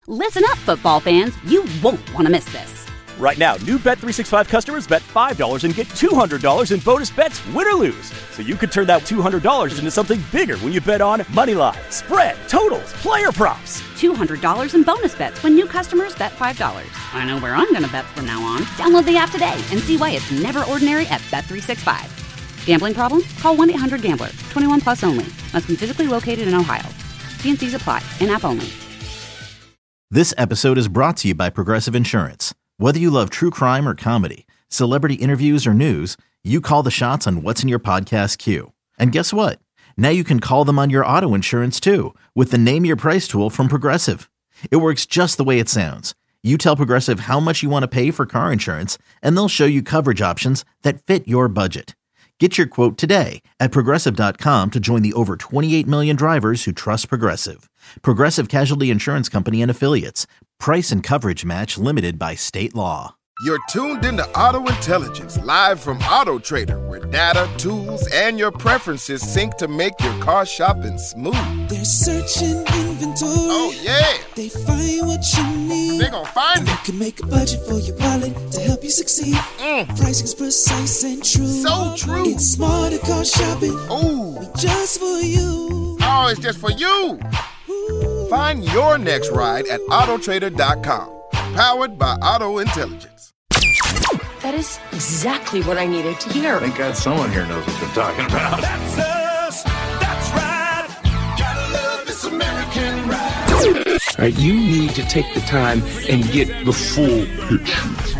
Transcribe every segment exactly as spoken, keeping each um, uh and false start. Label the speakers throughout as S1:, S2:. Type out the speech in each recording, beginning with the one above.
S1: Listen up, football fans. You won't want to miss this.
S2: Right now, new Bet three sixty-five customers bet five dollars and get two hundred dollars in bonus bets, win or lose. So you could turn that two hundred dollars into something bigger when you bet on moneyline, spread, totals, player props.
S1: two hundred dollars in bonus bets when new customers bet five dollars. I know where I'm going to bet from now on. Download the app today and see why it's never ordinary at Bet three sixty-five. Gambling problem? Call one eight hundred gambler. twenty-one plus only. Must be physically located in Ohio. T and C's apply. In-app only.
S3: This episode is brought to you by Progressive Insurance. Whether you love true crime or comedy, celebrity interviews or news, you call the shots on what's in your podcast queue. And guess what? Now you can call them on your auto insurance too with the Name Your Price tool from Progressive. It works just the way it sounds. You tell Progressive how much you want to pay for car insurance, and they'll show you coverage options that fit your budget. Get your quote today at Progressive dot com to join the over twenty-eight million drivers who trust Progressive. Progressive Casualty Insurance Company and Affiliates. Price and coverage match limited by state law.
S4: You're tuned into Auto Intelligence, live from Auto Trader, where data, tools, and your preferences sync to make your car shopping smooth.
S5: They're searching inventory.
S4: Oh, yeah.
S5: They find what you need.
S4: They're gonna find
S5: and
S4: it.
S5: They can make a budget for your wallet to help you succeed.
S4: Mm.
S5: Pricing's precise and true.
S4: So true.
S5: It's smarter car shopping.
S4: Ooh.
S5: Just for you.
S4: Oh, it's just for you. Ooh. Find your next ride at Auto Trader dot com. Powered by Auto Intelligence.
S6: That is exactly what I needed to hear.
S7: Thank God someone here knows what they're talking about.
S8: That's us. That's right. Gotta love this American ride.
S9: All right, you need to take the time and get the full picture.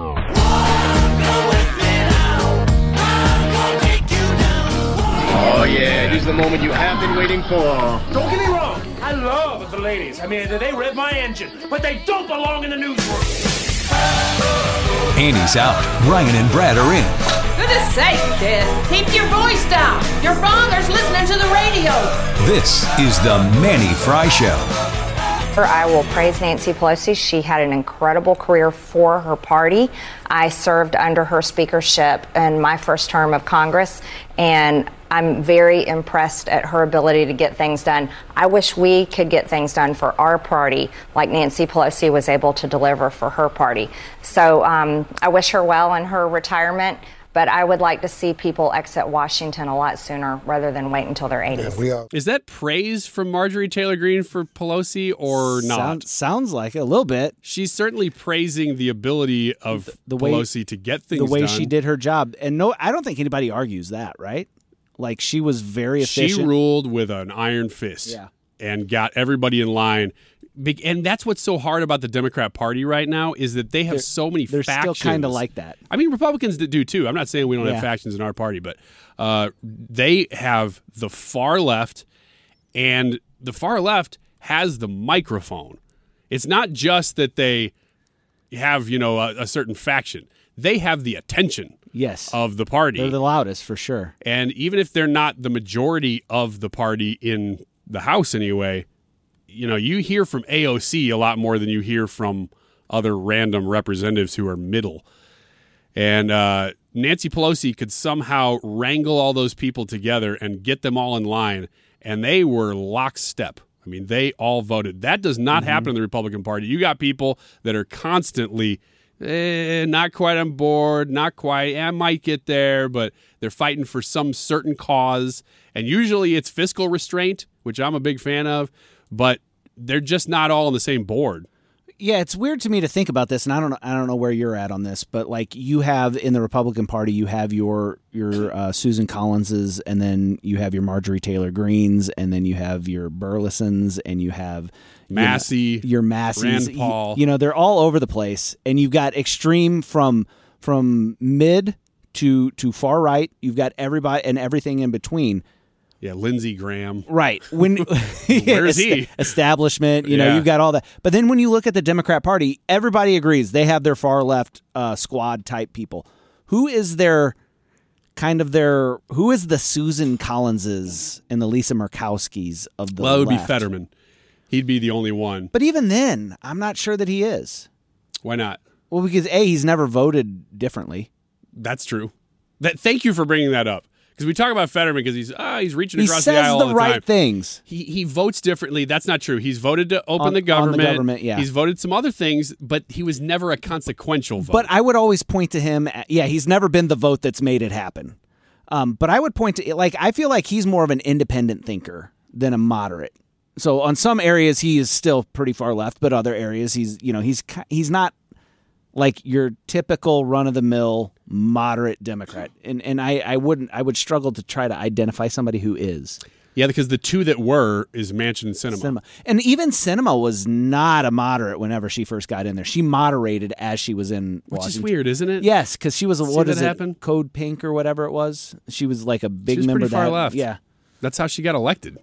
S10: Oh yeah, this is the moment you have been waiting for.
S11: Don't get me wrong, I love the ladies. I mean, they rev my engine, but they don't belong in the newsroom.
S12: Andy's out. Ryan and Brad are in.
S13: Goodness sake, kid. Keep your voice down. Your father's listening to the radio.
S12: This is the Manny Fry Show.
S14: I will praise Nancy Pelosi. She had an incredible career for her party. I served under her speakership in my first term of Congress, and I'm very impressed at her ability to get things done. I wish we could get things done for our party like Nancy Pelosi was able to deliver for her party. So um, I wish her well in her retirement, but I would like to see people exit Washington a lot sooner rather than wait until their eighties.
S15: Yeah, is that praise from Marjorie Taylor Greene for Pelosi or not?
S16: Sound, sounds like it, a little bit.
S15: She's certainly praising the ability of the, the Pelosi way, to get things done.
S16: The way
S15: done.
S16: she did her job. And no, I don't think anybody argues that, right? Like, she was very efficient.
S15: She ruled with an iron fist
S16: yeah.
S15: and got everybody in line. And that's what's so hard about the Democrat Party right now is that they have
S16: they're,
S15: so many
S16: they're
S15: factions.
S16: They're still kind of like that.
S15: I mean, Republicans do too. I'm not saying we don't
S16: yeah.
S15: have factions in our party, but uh, they have the far left, and the far left has the microphone. It's not just that they have, you know, a, a certain faction. They have the attention
S16: yes.
S15: of the party.
S16: They're the loudest, for sure.
S15: And even if they're not the majority of the party in the House anyway, you know, you hear from A O C a lot more than you hear from other random representatives who are middle. And uh, Nancy Pelosi could somehow wrangle all those people together and get them all in line, and they were lockstep. I mean, they all voted. That does not mm-hmm. happen in the Republican Party. You got people that are constantly eh, not quite on board, not quite, I might get there, but they're fighting for some certain cause. And usually it's fiscal restraint, which I'm a big fan of, but they're just not all on the same board.
S16: Yeah, it's weird to me to think about this, and I don't know, I don't know where you're at on this, but like you have in the Republican Party, you have your your uh, Susan Collinses, and then you have your Marjorie Taylor Greenes, and then you have your Burlesons, and you have
S15: Massey,
S16: you know, your Masseys.
S15: Rand Paul.
S16: You, you know, they're all over the place, and you've got extreme from from mid to to far right. You've got everybody and everything in between.
S15: Yeah, Lindsey Graham.
S16: Right. When
S15: Where is he?
S16: Establishment, you know,
S15: yeah.
S16: you've got all that. But then when you look at the Democrat Party, everybody agrees they have their far left uh, squad type people. Who is their kind of their who is the Susan Collinses and the Lisa Murkowskis of the
S15: Well, it would
S16: left?
S15: be Fetterman. He'd be the only one.
S16: But even then, I'm not sure that he is.
S15: Why not?
S16: Well, because A, he's never voted differently.
S15: That's true. That thank you for bringing that up. Because we talk about Fetterman because he's ah, he's reaching
S16: he
S15: across
S16: says
S15: the aisle all the,
S16: the right
S15: time.
S16: things.
S15: He he votes differently. That's not true. He's voted to open
S16: On-
S15: the government.
S16: on the government, yeah.
S15: He's voted some other things, but he was never a consequential vote.
S16: But I would always point to him. Yeah, he's never been the vote that's made it happen. Um, but I would point to like I feel like he's more of an independent thinker than a moderate. So on some areas he is still pretty far left, but other areas he's you know he's he's not like your typical run of the mill moderate Democrat. And and I, I wouldn't I would struggle to try to identify somebody who is.
S15: Yeah, because the two that were is Manchin and Sinema.
S16: Sinema. And even Sinema was not a moderate whenever she first got in there. She moderated as she was in
S15: Which
S16: Washington.
S15: is weird, isn't it?
S16: Yes, because she was a,
S15: See
S16: what
S15: that
S16: is it,
S15: happen?
S16: Code Pink or whatever it was. She was like a big
S15: She was
S16: member
S15: pretty
S16: of
S15: far
S16: that.
S15: left.
S16: Yeah.
S15: That's how she got elected.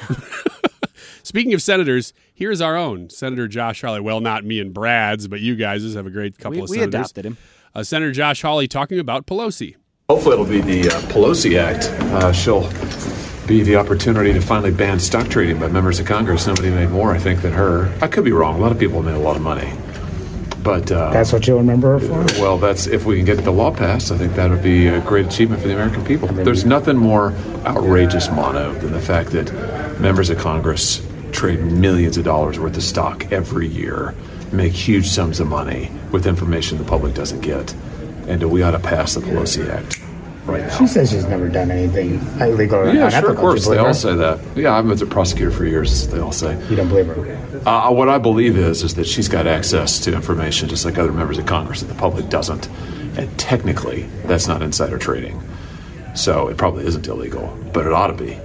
S15: Speaking of senators, here's our own Senator Josh Hawley. Well, not me and Brad's, but you guys have a great couple
S16: We,
S15: of
S16: we
S15: senators.
S16: adopted him.
S15: Uh, Senator Josh Hawley talking about Pelosi.
S17: Hopefully it'll be the uh, Pelosi Act. Uh, she'll be the opportunity to finally ban stock trading by members of Congress. Nobody made more, I think, than her. I could be wrong. A lot of people made a lot of money. But uh,
S18: that's what you'll remember her for?
S17: Well, that's if we can get the law passed, I think that would be a great achievement for the American people. There's nothing more outrageous, Mono, than the fact that members of Congress trade millions of dollars worth of stock every year, make huge sums of money with information the public doesn't get. And we ought to pass the Pelosi Act right now.
S18: She says she's never done anything illegal or
S17: Yeah,
S18: unethical.
S17: sure, of course.
S18: Do you
S17: They
S18: believe
S17: all
S18: her?
S17: say that. Yeah, I've been a prosecutor for years. They all say.
S18: You don't believe her?
S17: Uh, what I believe is is that she's got access to information just like other members of Congress that the public doesn't. And technically, that's not insider trading. So it probably isn't illegal, but it ought to be.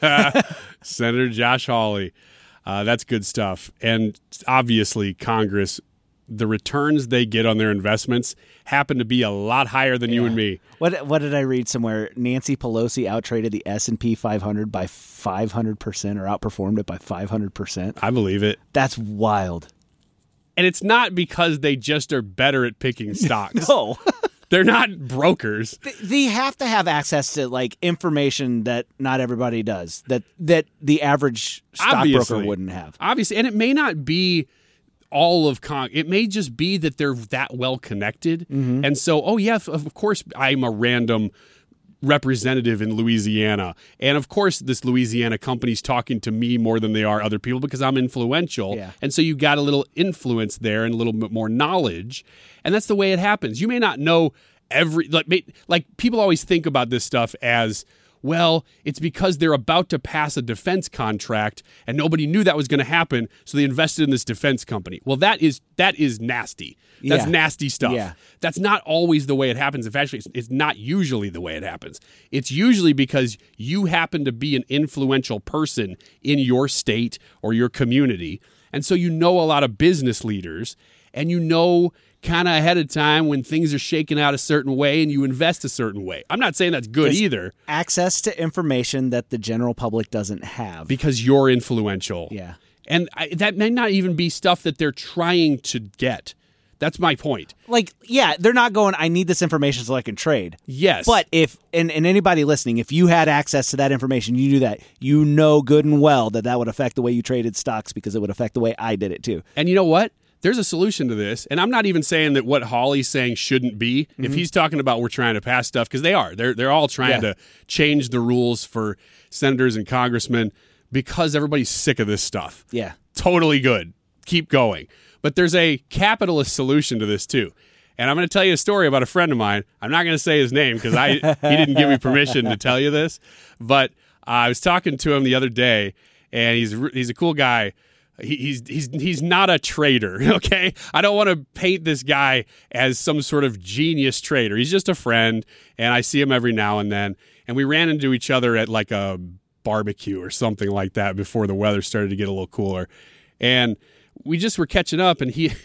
S15: Senator Josh Hawley. Uh, that's good stuff. And obviously, Congress, the returns they get on their investments happen to be a lot higher than you and me.
S16: What what did I read somewhere? Nancy Pelosi outtraded the S and P five hundred by five hundred percent or outperformed it by five hundred percent.
S15: I believe it.
S16: That's wild.
S15: And it's not because they just are better at picking stocks.
S16: No.
S15: They're not brokers.
S16: They, they have to have access to like information that not everybody does. That that the average stockbroker
S15: Obviously.
S16: wouldn't have.
S15: Obviously, and it may not be all of Con. It may just be that they're that well connected,
S16: Mhm.
S15: and so oh yeah, of course I'm a random representative in Louisiana, and of course this Louisiana company's talking to me more than they are other people because I'm influential,
S16: Yeah.
S15: and so you got a little influence there and a little bit more knowledge, and that's the way it happens. You may not know every like may, like people always think about this stuff as, well, it's because they're about to pass a defense contract and nobody knew that was going to happen, so they invested in this defense company. Well, that is that is nasty. That's
S16: Yeah.
S15: nasty stuff.
S16: Yeah.
S15: That's not always the way it happens. In fact, it's, it's not usually the way it happens. It's usually because you happen to be an influential person in your state or your community, and so you know a lot of business leaders, and you know kind of ahead of time when things are shaking out a certain way and you invest a certain way. I'm not saying that's good
S16: There's
S15: either.
S16: Access to information that the general public doesn't have.
S15: Because you're influential.
S16: Yeah.
S15: And I, that may not even be stuff that they're trying to get. That's my point.
S16: Like, yeah, they're not going, I need this information so I can trade.
S15: Yes.
S16: But if, and, and anybody listening, if you had access to that information, you knew that, you know good and well that that would affect the way you traded stocks because it would affect the way I did it too.
S15: And you know what? There's a solution to this. And I'm not even saying that what Hawley's saying shouldn't be. Mm-hmm. If he's talking about we're trying to pass stuff, because they are. They're, they're all trying
S16: Yeah.
S15: to change the rules for senators and congressmen because everybody's sick of this stuff.
S16: Yeah.
S15: Totally good. Keep going. But there's a capitalist solution to this too. And I'm going to tell you a story about a friend of mine. I'm not going to say his name because I he didn't give me permission to tell you this. But uh, I was talking to him the other day, and he's he's a cool guy. He, he's he's he's not a trader, okay? I don't want to paint this guy as some sort of genius trader. He's just a friend, and I see him every now and then. And we ran into each other at like a barbecue or something like that before the weather started to get a little cooler. And we just were catching up, and he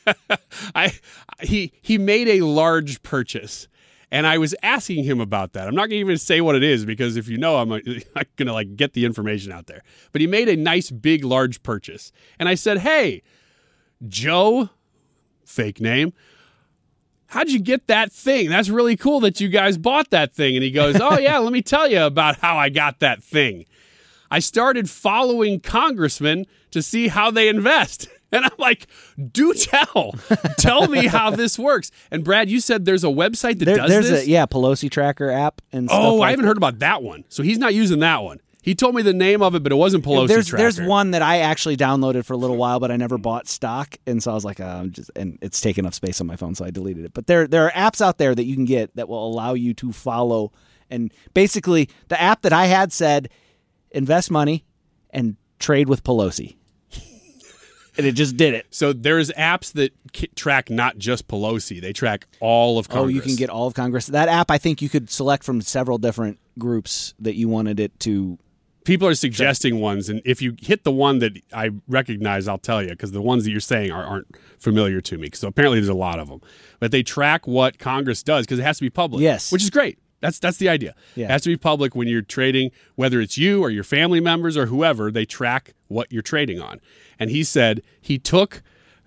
S15: I he he made a large purchase. And I was asking him about that. I'm not going to even say what it is because if you know, I'm not going to like get the information out there. But he made a nice, big, large purchase. And I said, hey, Joe, fake name, how'd you get that thing? That's really cool that you guys bought that thing. And he goes, oh, yeah, let me tell you about how I got that thing. I started following congressmen to see how they invest. And I'm like, do tell. Tell me how this works. And Brad, you said there's a website that
S16: There,
S15: does
S16: there's
S15: this?
S16: a yeah Pelosi tracker app and stuff
S15: Oh,
S16: like
S15: I haven't
S16: that.
S15: heard about that one. So he's not using that one. He told me the name of it, but it wasn't Pelosi
S16: There's
S15: Tracker.
S16: there's one that I actually downloaded for a little while, but I never bought stock, and so I was like, uh, I'm just and it's taking up space on my phone, so I deleted it. But there there are apps out there that you can get that will allow you to follow, and basically the app that I had said invest money and trade with Pelosi, and it just did it.
S15: So there's apps that k- track not just Pelosi; they track all of Congress.
S16: Oh, you can get all of Congress. That app, I think you could select from several different groups that you wanted it to.
S15: People are suggesting ones, and if you hit the one that I recognize, I'll tell you, because the ones that you're saying are, aren't familiar to me. So apparently there's a lot of them. But they track what Congress does because it has to be public.
S16: Yes.
S15: Which is great. That's that's the idea.
S16: Yeah.
S15: It has to be public when you're trading, whether it's you or your family members or whoever, they track what you're trading on. And he said he took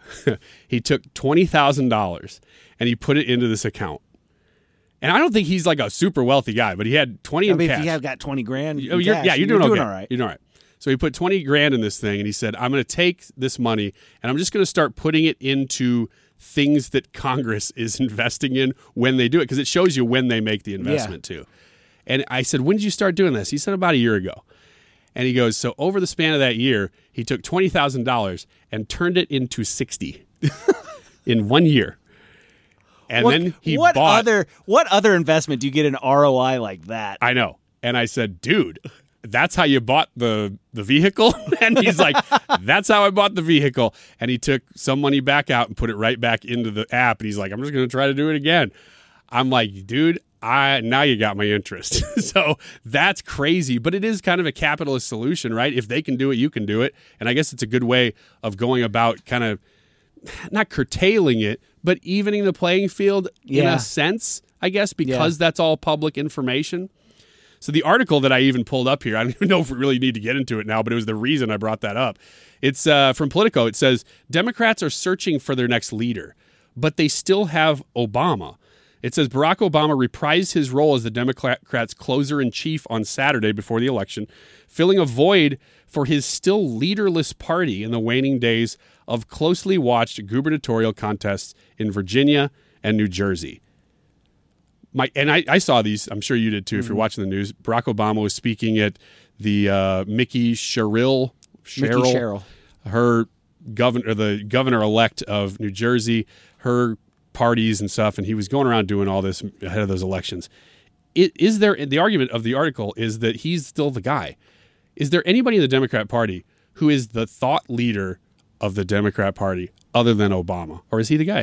S15: he took twenty thousand dollars and he put it into this account. And I don't think he's like a super wealthy guy, but he had twenty
S16: I
S15: in
S16: mean,
S15: cash.
S16: if you have got twenty grand, in
S15: Oh, you're,
S16: cash,
S15: yeah, you're doing, okay.
S16: all right.
S15: You're doing all right. So he put twenty grand in this thing, and he said, I'm going to take this money, and I'm just going to start putting it into things that Congress is investing in when they do it, because it shows you when they make the investment, too. And I said, when did you start doing this? He said, about a year ago. And he goes, so over the span of that year, he took twenty thousand dollars and turned it into sixty in one year. And
S16: what,
S15: then he
S16: what
S15: bought.
S16: other what other investment do you get an R O I like that?
S15: I know. And I said, dude, that's how you bought the, the vehicle? And he's like, that's how I bought the vehicle. And he took some money back out and put it right back into the app. And he's like, I'm just going to try to do it again. I'm like, dude, I now you got my interest. So that's crazy. But it is kind of a capitalist solution, right? If they can do it, you can do it. And I guess it's a good way of going about kind of not curtailing it, but evening the playing field in
S16: Yeah.
S15: a sense, I guess, because
S16: Yeah.
S15: that's all public information. So the article that I even pulled up here, I don't even know if we really need to get into it now, but it was the reason I brought that up. It's uh, from Politico. It says, Democrats are searching for their next leader, but they still have Obama. It says Barack Obama reprised his role as the Democrats' closer-in-chief on Saturday before the election, filling a void for his still leaderless party in the waning days of closely watched gubernatorial contests in Virginia and New Jersey. My and I, I saw these. I'm sure you did too. Mm-hmm. If you're watching the news, Barack Obama was speaking at the uh, Mickey Sherrill, Sherrill,
S16: Mickey Sherrill,
S15: her governor, the governor-elect of New Jersey, her parties and stuff, and he was going around doing all this ahead of those elections. It, is there the argument of the article is that he's still the guy? Is there anybody in the Democrat Party who is the thought leader of the Democrat Party other than Obama, or is he the guy?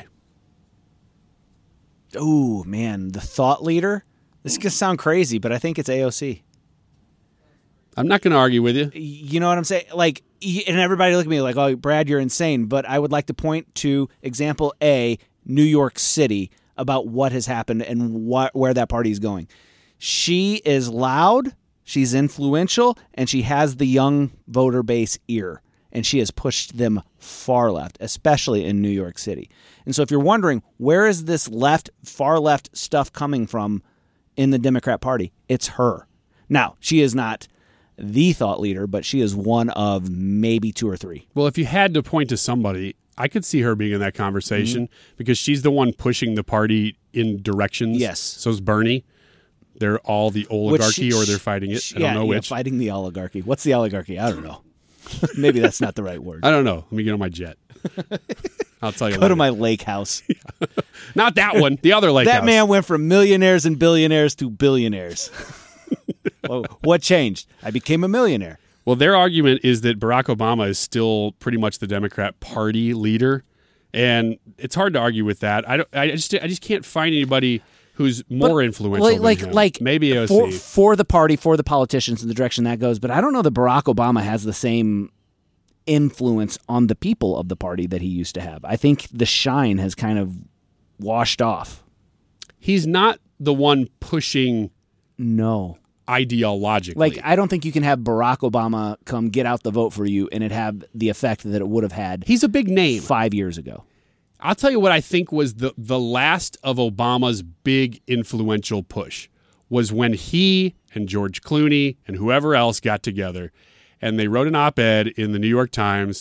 S16: Oh, man, the thought leader? This could sound crazy, but I think it's A O C.
S15: I'm not going to argue with you.
S16: You know what I'm saying? Like, and everybody look at me like, oh, Brad, you're insane. But I would like to point to example A, New York City, about what has happened and what, where that party is going. She is loud, she's influential, and she has the young voter base ear. And she has pushed them far left, especially in New York City. And so if you're wondering, where is this left, far left stuff coming from in the Democrat Party? It's her. Now, she is not the thought leader, but she is one of maybe two or three.
S15: Well, if you had to point to somebody, I could see her being in that conversation mm-hmm. because she's the one pushing the party in directions.
S16: Yes.
S15: So is Bernie. They're all the oligarchy
S16: she,
S15: or they're fighting it.
S16: She,
S15: I don't
S16: yeah,
S15: know
S16: yeah,
S15: which.
S16: Fighting the oligarchy. What's the oligarchy? I don't know. Maybe that's not the right word.
S15: I don't know. Let me get on my jet. I'll tell you
S16: Go
S15: later.
S16: to my lake house.
S15: Not that one. The other lake
S16: that
S15: house.
S16: man went from millionaires and billionaires to billionaires. Well, what changed? I became a millionaire.
S15: Well, their argument is that Barack Obama is still pretty much the Democrat Party leader, and it's hard to argue with that. I don't. I just. I just can't find anybody who's more
S16: but,
S15: influential.
S16: Like, like,
S15: than him.
S16: like
S15: maybe A O C
S16: for, for the party, for the politicians, in the direction that goes. But I don't know that Barack Obama has the same influence on the people of the party that he used to have. I think the shine has kind of washed off.
S15: He's not the one pushing.
S16: No.
S15: Ideologically.
S16: Like, I don't think you can have Barack Obama come get out the vote for you and it have the effect that it would have had.
S15: He's a big name.
S16: Five years ago.
S15: I'll tell you what I think was the, the last of Obama's big influential push was when he and George Clooney and whoever else got together and they wrote an op-ed in the New York Times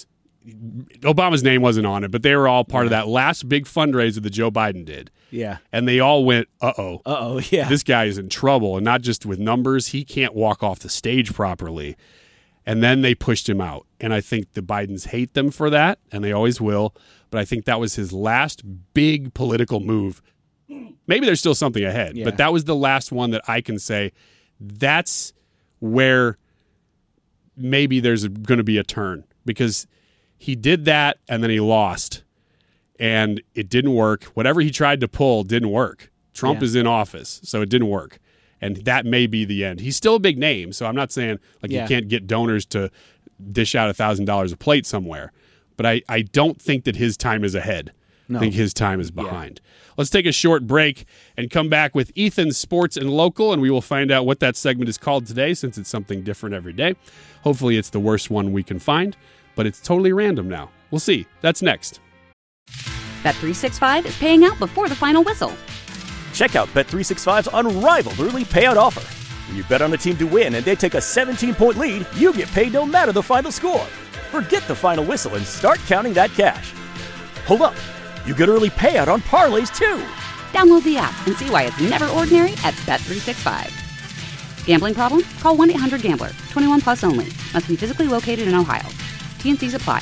S15: Obama's name wasn't on it, but they were all part of that last big fundraiser that Joe Biden did.
S16: Yeah.
S15: And they all went, uh-oh.
S16: Uh-oh, yeah.
S15: This guy is in trouble, and not just with numbers. He can't walk off the stage properly. And then they pushed him out. And I think the Bidens hate them for that, and they always will. But I think that was his last big political move. Maybe there's still something ahead,
S16: Yeah.
S15: but that was the last one that I can say that's where maybe there's going to be a turn, because he did that and then he lost and it didn't work. Whatever he tried to pull didn't work. Trump
S16: Yeah.
S15: is in office, so it didn't work. And that may be the end. He's still a big name, so I'm not saying like
S16: Yeah.
S15: you can't get donors to dish out one thousand dollars a plate somewhere. But I, I don't think that his time is ahead.
S16: No.
S15: I think his time is behind. Yeah. Let's take a short break and come back with Ethan's Sports and Local, and we will find out what that segment is called today, since it's something different every day. Hopefully it's the worst one we can find, but it's totally random now. We'll see. That's next.
S1: Bet three sixty-five is paying out before the final whistle.
S2: Check out Bet three sixty-five's unrivaled early payout offer. When you bet on a team to win and they take a seventeen-point lead, you get paid no matter the final score. Forget the final whistle and start counting that cash. Hold up. You get early payout on parlays, too.
S1: Download the app and see why it's never ordinary at Bet three sixty-five. Gambling problem? Call one eight hundred gambler. twenty-one plus only. Must be physically located in Ohio. T and C's apply.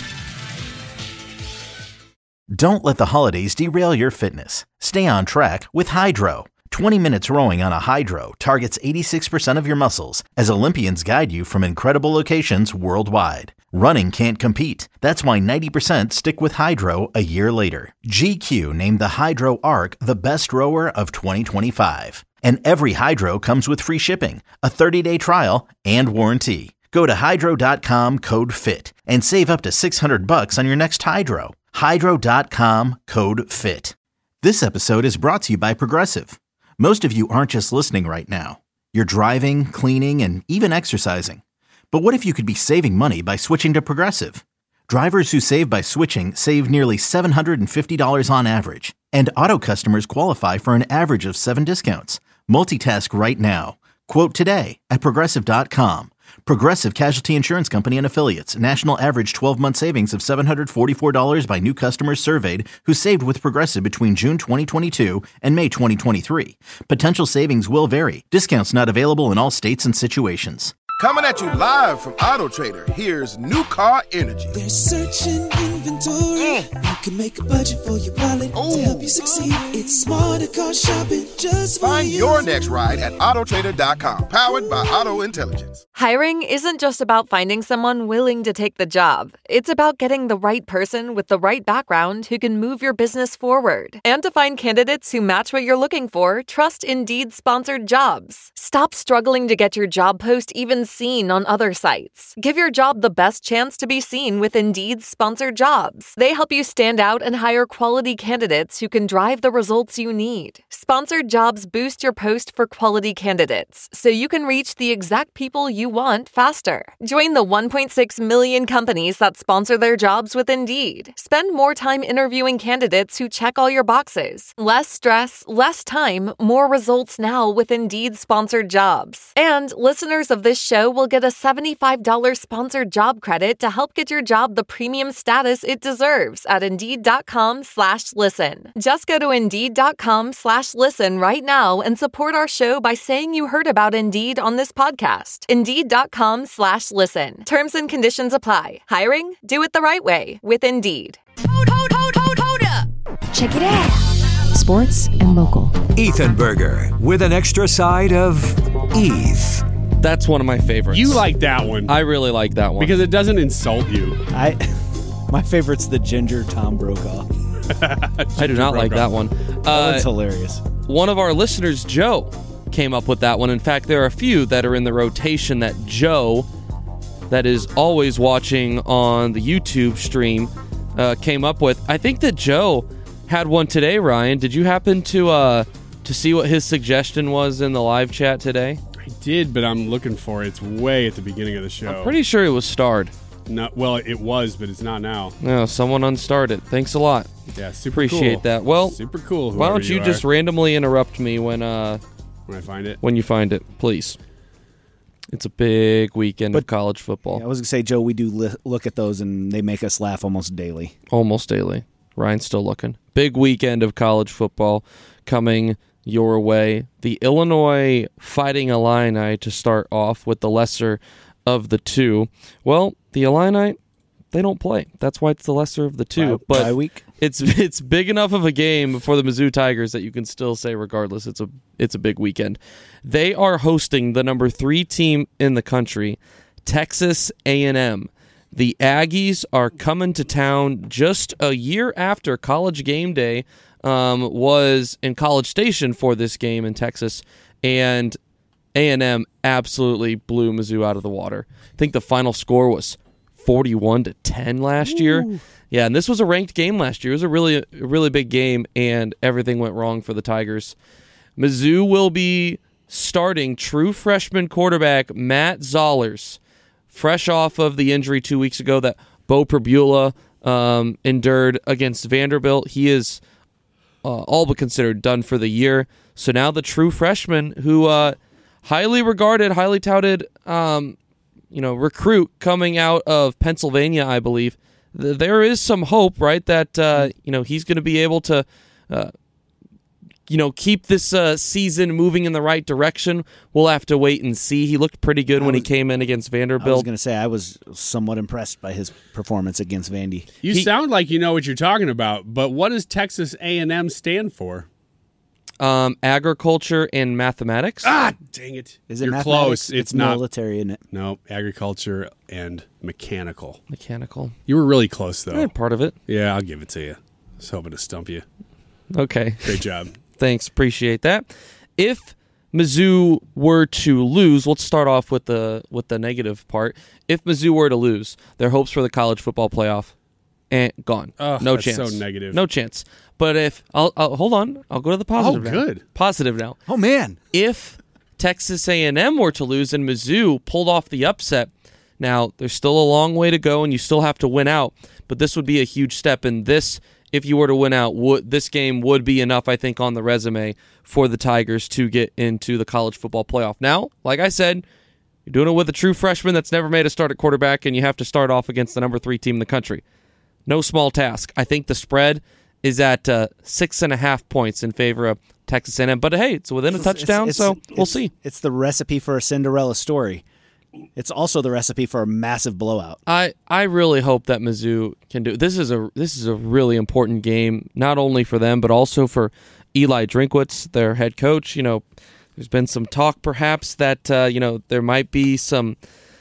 S3: Don't let the holidays derail your fitness. Stay on track with Hydro. twenty minutes rowing on a Hydro targets eighty-six percent of your muscles as Olympians guide you from incredible locations worldwide. Running can't compete. That's why ninety percent stick with Hydro a year later. G Q named the Hydro Arc the best rower of twenty twenty-five. And every Hydro comes with free shipping, a thirty-day trial, and warranty. Go to hydro dot com, code FIT, and save up to six hundred bucks on your next Hydro. hydro dot com, code FIT. This episode is brought to you by Progressive. Most of you aren't just listening right now. You're driving, cleaning, and even exercising. But what if you could be saving money by switching to Progressive? Drivers who save by switching save nearly seven hundred fifty dollars on average. And auto customers qualify for an average of seven discounts. Multitask right now. Quote today at progressive dot com. Progressive Casualty Insurance Company and Affiliates. National average twelve-month savings of seven hundred forty-four dollars by new customers surveyed who saved with Progressive between June twenty twenty-two and May twenty twenty-three. Potential savings will vary. Discounts not available in all states and situations.
S4: Coming at you live from Auto Trader, here's New Car Energy.
S5: They're searching inventory. Mm. You can make a budget for your wallet Ooh. to help you succeed. It's smarter car shopping just for
S4: Find
S5: you.
S4: your next ride at auto trader dot com. Powered by Auto Intelligence.
S19: Hiring isn't just about finding someone willing to take the job. It's about getting the right person with the right background who can move your business forward. And to find candidates who match what you're looking for, trust Indeed-sponsored jobs. Stop struggling to get your job post even seen on other sites. Give your job the best chance to be seen with Indeed-sponsored jobs. They help you stand out and hire quality candidates who can drive the results you need. Sponsored jobs boost your post for quality candidates, so you can reach the exact people you want faster. Join the one point six million companies that sponsor their jobs with Indeed. Spend more time interviewing candidates who check all your boxes. Less stress, less time, more results now with Indeed-sponsored jobs. And listeners of this show will get a seventy-five dollars sponsored job credit to help get your job the premium status it deserves at Indeed.com slash listen. Just go to Indeed.com slash listen right now and support our show by saying you heard about Indeed on this podcast. Indeed.com slash listen. Terms and conditions apply. Hiring? Do it the right way with Indeed.
S13: Hold, hold, hold, hold, hold up.
S20: Check it out. Sports and Local.
S12: Ethan Berger with an extra side of Eth.
S21: That's one of my favorites.
S15: You like that one.
S21: I really like that one.
S15: Because it doesn't insult you.
S16: I, my favorite's the ginger Tom Brokaw.
S21: I do not Brokaw. like that one.
S16: Uh, That's hilarious.
S21: One of our listeners, Joe, came up with that one. In fact, there are a few that are in the rotation that Joe, that is always watching on the YouTube stream, uh, came up with. I think that Joe had one today, Ryan. Did you happen to uh, to see what his suggestion was in the live chat today?
S15: I did, but I'm looking for it. It's way at the beginning of the show.
S21: I'm pretty sure it was starred.
S15: No, well, it was, but it's not now.
S21: No, someone unstarred it. Thanks a lot.
S15: Yeah, super
S21: Appreciate
S15: cool.
S21: that. Well,
S15: super cool.
S21: Why don't you,
S15: you
S21: just randomly interrupt me when uh
S15: when I find it?
S21: When you find it, please. It's a big weekend
S16: But-
S21: of college football.
S16: I was going to say, Joe, we do li- look at those and they make us laugh almost daily.
S21: Almost daily. Ryan's still looking. Big weekend of college football coming your way. The Illinois Fighting Illini to start off with the lesser of the two. Well, the Illini, they don't play. That's why it's the lesser of the two.
S16: Bye-
S21: but
S16: bye week?
S21: it's it's big enough of a game for the Mizzou Tigers that you can still say regardless it's a it's a big weekend. They are hosting the number three team in the country, Texas A and M. The Aggies are coming to town just a year after College Game Day um, was in College Station for this game in Texas, and A and M absolutely blew Mizzou out of the water. I think the final score was forty-one to ten last
S16: Ooh.
S21: year. Yeah, and this was a ranked game last year. It was a really, a really big game, and everything went wrong for the Tigers. Mizzou will be starting true freshman quarterback Matt Zollers, fresh off of the injury two weeks ago that Bo Pribula um, endured against Vanderbilt. He is uh, all but considered done for the year. So now the true freshman, who uh, highly regarded, highly touted, um, you know, recruit coming out of Pennsylvania, I believe. Th- there is some hope, right, that uh, you know he's going to be able to, uh, you know, keep this uh, season moving in the right direction. We'll have to wait and see. He looked pretty good
S16: I
S21: when
S16: was-
S21: he came in against
S16: I was
S21: Vanderbilt.
S16: going to say, I was somewhat impressed by his performance against Vandy.
S15: You sound like you know what you're talking about, but what does Texas A and M stand for?
S21: Um, agriculture and mathematics.
S15: Ah, dang it!
S16: Is it
S15: You're
S16: mathematics?
S15: close. It's,
S16: It's
S15: not
S16: military, isn't it?
S15: No, agriculture and mechanical.
S21: Mechanical.
S15: You were really close though.
S21: Eh, part of it.
S15: Yeah, I'll give it to you. I was hoping to stump you.
S21: Okay.
S15: Great job.
S21: Thanks. Appreciate that. If Mizzou were to lose, let's start off with the with the negative part. If Mizzou were to lose, their hopes for the college football playoff, and gone.
S15: Oh,
S21: no
S15: that's
S21: chance.
S15: so negative.
S21: No chance. But if I'll, I'll hold on, I'll go to the positive.
S15: Oh,
S21: now.
S15: good.
S21: Positive now.
S16: Oh man.
S21: If Texas A and M were to lose and Mizzou pulled off the upset, now there's still a long way to go and you still have to win out. But this would be a huge step. And this, if you were to win out, would this game would be enough, I think, on the resume for the Tigers to get into the college football playoff. Now, like I said, you're doing it with a true freshman that's never made a start at quarterback, and you have to start off against the number three team in the country. No small task. I think the spread is at uh, six and a half points in favor of Texas A and M. But hey, it's within a touchdown,
S16: It's-
S21: so
S16: it's-
S21: we'll
S16: it's-
S21: see.
S16: It's the recipe for a Cinderella story. It's also the recipe for a massive blowout.
S21: I, I really hope that Mizzou can do. This is a this is a really important game, not only for them but also for Eli Drinkwitz, their head coach. You know, there's been some talk perhaps that uh, you know there might be some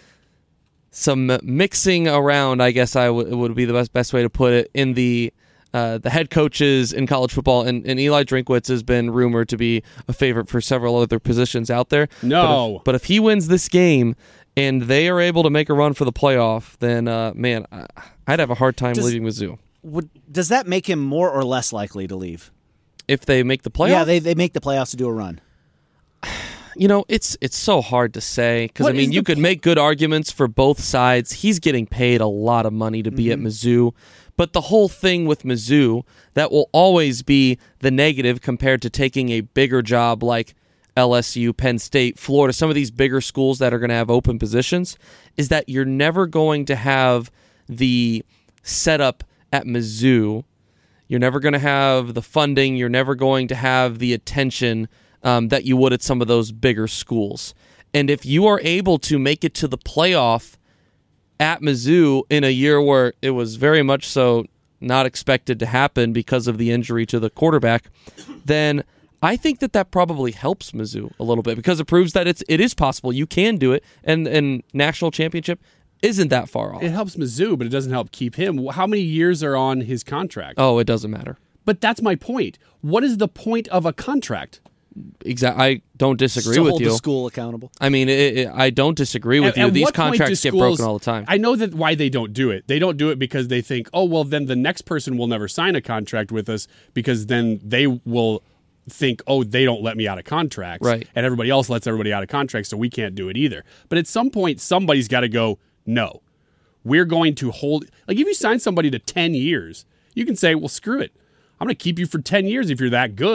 S21: some mixing around. I guess I w- would be the best best way to put it in the. Uh, the head coaches in college football, and, and Eli Drinkwitz has been rumored to be a favorite for several other positions out there.
S15: No.
S21: But if, but if he wins this game and they are able to make a run for the playoff, then, uh, man, I, I'd have a hard time
S16: Does-
S21: leaving Mizzou.
S16: Would, does that make him more or less likely to leave?
S21: If they make the playoff?
S16: Yeah, they, they make the playoffs to do a run.
S21: You know, it's it's so hard to say because, I
S16: What
S21: mean,
S16: is
S21: you
S16: the
S21: could make good arguments for both sides. He's getting paid a lot of money to be
S16: Mm-hmm.
S21: at Mizzou. But the whole thing with Mizzou, that will always be the negative compared to taking a bigger job like L S U, Penn State, Florida, some of these bigger schools that are going to have open positions, is that you're never going to have the setup at Mizzou. You're never going to have the funding. You're never going to have the attention um, that you would at some of those bigger schools. And if you are able to make it to the playoff at Mizzou in a year where it was very much so not expected to happen because of the injury to the quarterback, then I think that that probably helps Mizzou a little bit because it proves that it's it is possible. You can do it, and and national championship isn't that far off.
S15: It helps Mizzou, but it doesn't help keep him. How many years are on his contract?
S21: Oh, it doesn't matter.
S15: But that's my point. What is the point of a contract?
S21: Exactly. I don't disagree
S16: to
S21: with
S16: hold
S21: you.
S16: the school accountable.
S21: I mean, it, it, I don't disagree with
S15: At-
S21: you.
S15: at
S21: These
S15: what point do
S21: contracts get
S15: schools-
S21: broken all the time.
S15: I know that why they don't do it. They don't do it because they think, oh, well, then the next person will never sign a contract with us because then they will think, oh, they don't let me out of contracts.
S21: Right.
S15: And everybody else lets everybody out of contracts, so we can't do it either. But at some point, somebody's got to go, no, we're going to hold. Like if you sign somebody to ten years, you can say, well, screw it. I'm going to keep you for ten years if you're that good.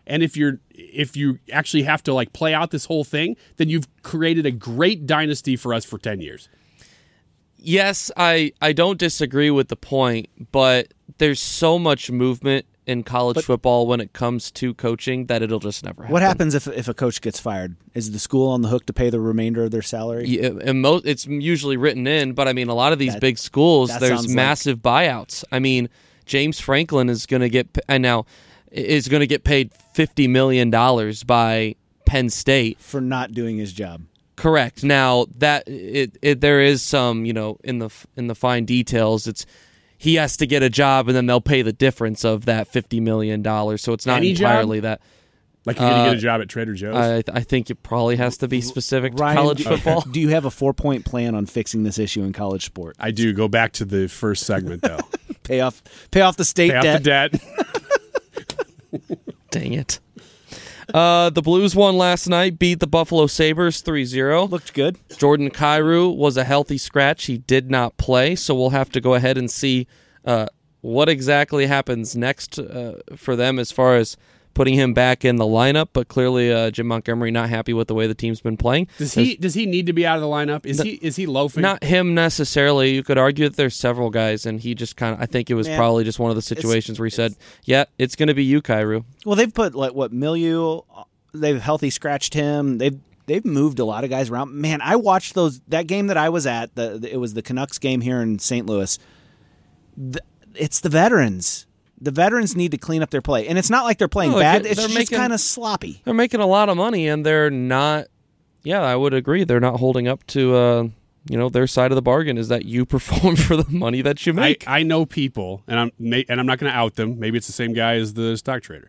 S15: And if you're if you actually have to like play out this whole thing, then you've created a great dynasty for us for ten years.
S21: Yes, I, I don't disagree with the point, but there's so much movement in college
S16: But-
S21: football when it comes to coaching that it'll just never happen.
S16: What happens if if a coach gets fired? Is the school on the hook to pay the remainder of their salary?
S21: Yeah, and mo- it's usually written in, but I mean, a lot of these
S16: That-
S21: big schools,
S16: that
S21: there's
S16: sounds like-
S21: massive buyouts. I mean, James Franklin is going to get, and now is going to get paid fifty million dollars by Penn State
S16: For not doing his job.
S21: Correct. Now that it, it there is some, you know, in the in the fine details, it's he has to get a job and then they'll pay the difference of that fifty million dollars. So it's not
S15: Any
S21: entirely
S15: job?
S21: that.
S15: Like you're going to
S21: Uh,
S15: get a job at Trader Joe's?
S21: I, I think it probably has to be specific to
S16: Ryan,
S21: college
S16: do-
S21: football.
S16: Do you have a four-point plan on fixing this issue in college sport?
S15: I do. Go back to the first segment, though.
S16: Pay off, pay off the state
S15: Pay off
S16: debt.
S15: the debt.
S21: Dang it. Uh, the Blues won last night, beat the Buffalo Sabres three zero.
S16: Looked good.
S21: Jordan Kyrou was a healthy scratch. He did not play, so we'll have to go ahead and see uh, what exactly happens next uh, for them as far as putting him back in the lineup. But clearly, uh, Jim Montgomery not happy with the way the team's been playing.
S15: Does he does he need to be out of the lineup? Is
S21: No,
S15: he is he loafing?
S21: Not him necessarily. You could argue that there's several guys, and he just kind of, I think it was
S16: Man,
S21: probably just one of the situations where he said, yeah, it's going to be you, Kyrou.
S16: Well, they've put like what Milieu, they've healthy scratched him. They've they've moved a lot of guys around. Man, I watched those that game that I was at. The, the it was the Canucks game here in Saint Louis. The, it's the veterans. The veterans need to clean up their play, and it's not like they're playing
S21: No,
S16: bad.
S21: they're
S16: It's just
S21: making-
S16: kind of sloppy.
S21: They're making a lot of money, and they're not. Yeah, I would agree. They're not holding up to, uh, you know, their side of the bargain is that you perform for the money that you
S15: I,
S21: make.
S15: I know people, and I'm may- and I'm not going to out them. Maybe it's the same guy as the stock trader,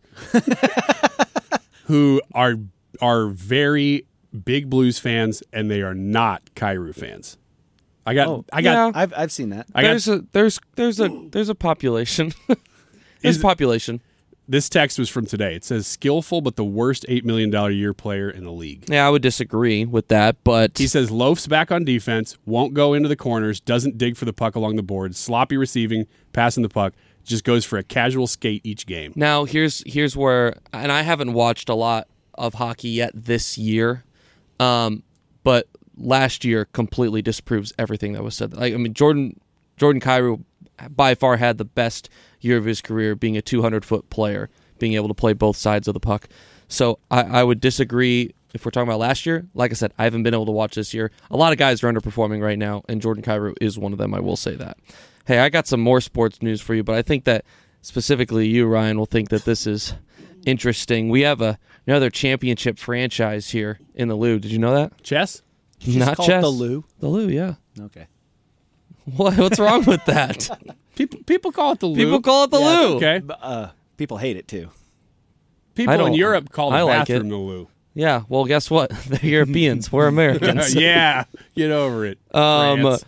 S15: who are are very big Blues fans, and they are not Kyrou fans. I got,
S16: Oh,
S15: I got,
S21: yeah.
S16: I've I've seen that.
S15: I got
S21: there's a there's there's a there's a population. There's
S15: Is-
S21: population.
S15: this text was from today. It says skillful, but the worst eight million dollar a year player in the league.
S21: Yeah, I would disagree with that, but
S15: He says loafs back on defense, won't go into the corners, doesn't dig for the puck along the boards, sloppy receiving, passing the puck, just goes for a casual skate each game.
S21: now here's here's where, and I haven't watched a lot of hockey yet this year, um, but last year completely disproves everything that was said. Like, I mean, Jordan Jordan Kyrou by far had the best year of his career, being a two hundred foot player, being able to play both sides of the puck. So I, I would disagree if we're talking about last year. Like I said, I haven't been able to watch this year. A lot of guys are underperforming right now, and Jordan Kyrou is one of them. I will say that. Hey, I got some more sports news for you, but I think that specifically you, Ryan, will think that this is interesting. We have a, another championship franchise here in the Lou. Did you know that?
S15: Chess?
S16: You just
S21: Not
S16: call it
S21: chess.
S16: the Lou?
S21: The Lou, yeah.
S16: Okay.
S21: What? What's wrong with that?
S15: People people call it the Lou.
S21: People call it the
S16: Yeah,
S21: Lou.
S15: Okay.
S16: But, uh, people hate it too.
S15: People
S21: I don't-
S15: in Europe call the
S21: I like
S15: bathroom
S21: it.
S15: the Lou.
S21: Yeah. Well, guess what? They're Europeans. We're Americans.
S15: Yeah, get over it.
S21: Um,
S15: France.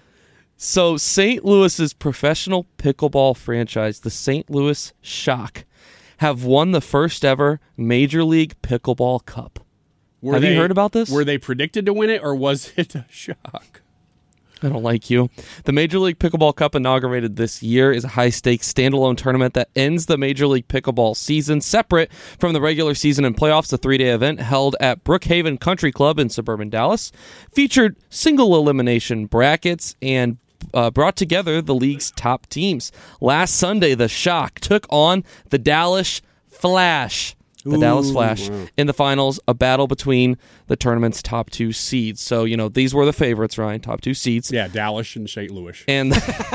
S21: so Saint Louis's professional pickleball franchise, the Saint Louis Shock, have won the first ever Major League Pickleball Cup.
S15: Were
S21: have
S15: they-
S21: you heard about this?
S15: Were they predicted to win it, or was it a shock?
S21: I don't like you. The Major League Pickleball Cup, inaugurated this year, is a high-stakes standalone tournament that ends the Major League Pickleball season, separate from the regular season and playoffs. The three-day event held at Brookhaven Country Club in suburban Dallas featured single elimination brackets and uh, brought together the league's top teams. Last Sunday, the Shock took on the Dallas Flash. The
S16: Ooh,
S21: Dallas Flash
S15: wow.
S21: in the finals, a battle between the tournament's top two seeds. So, you know, these were the favorites, Ryan, top two seeds.
S15: Yeah, Dallas and Saint Louis.
S21: And,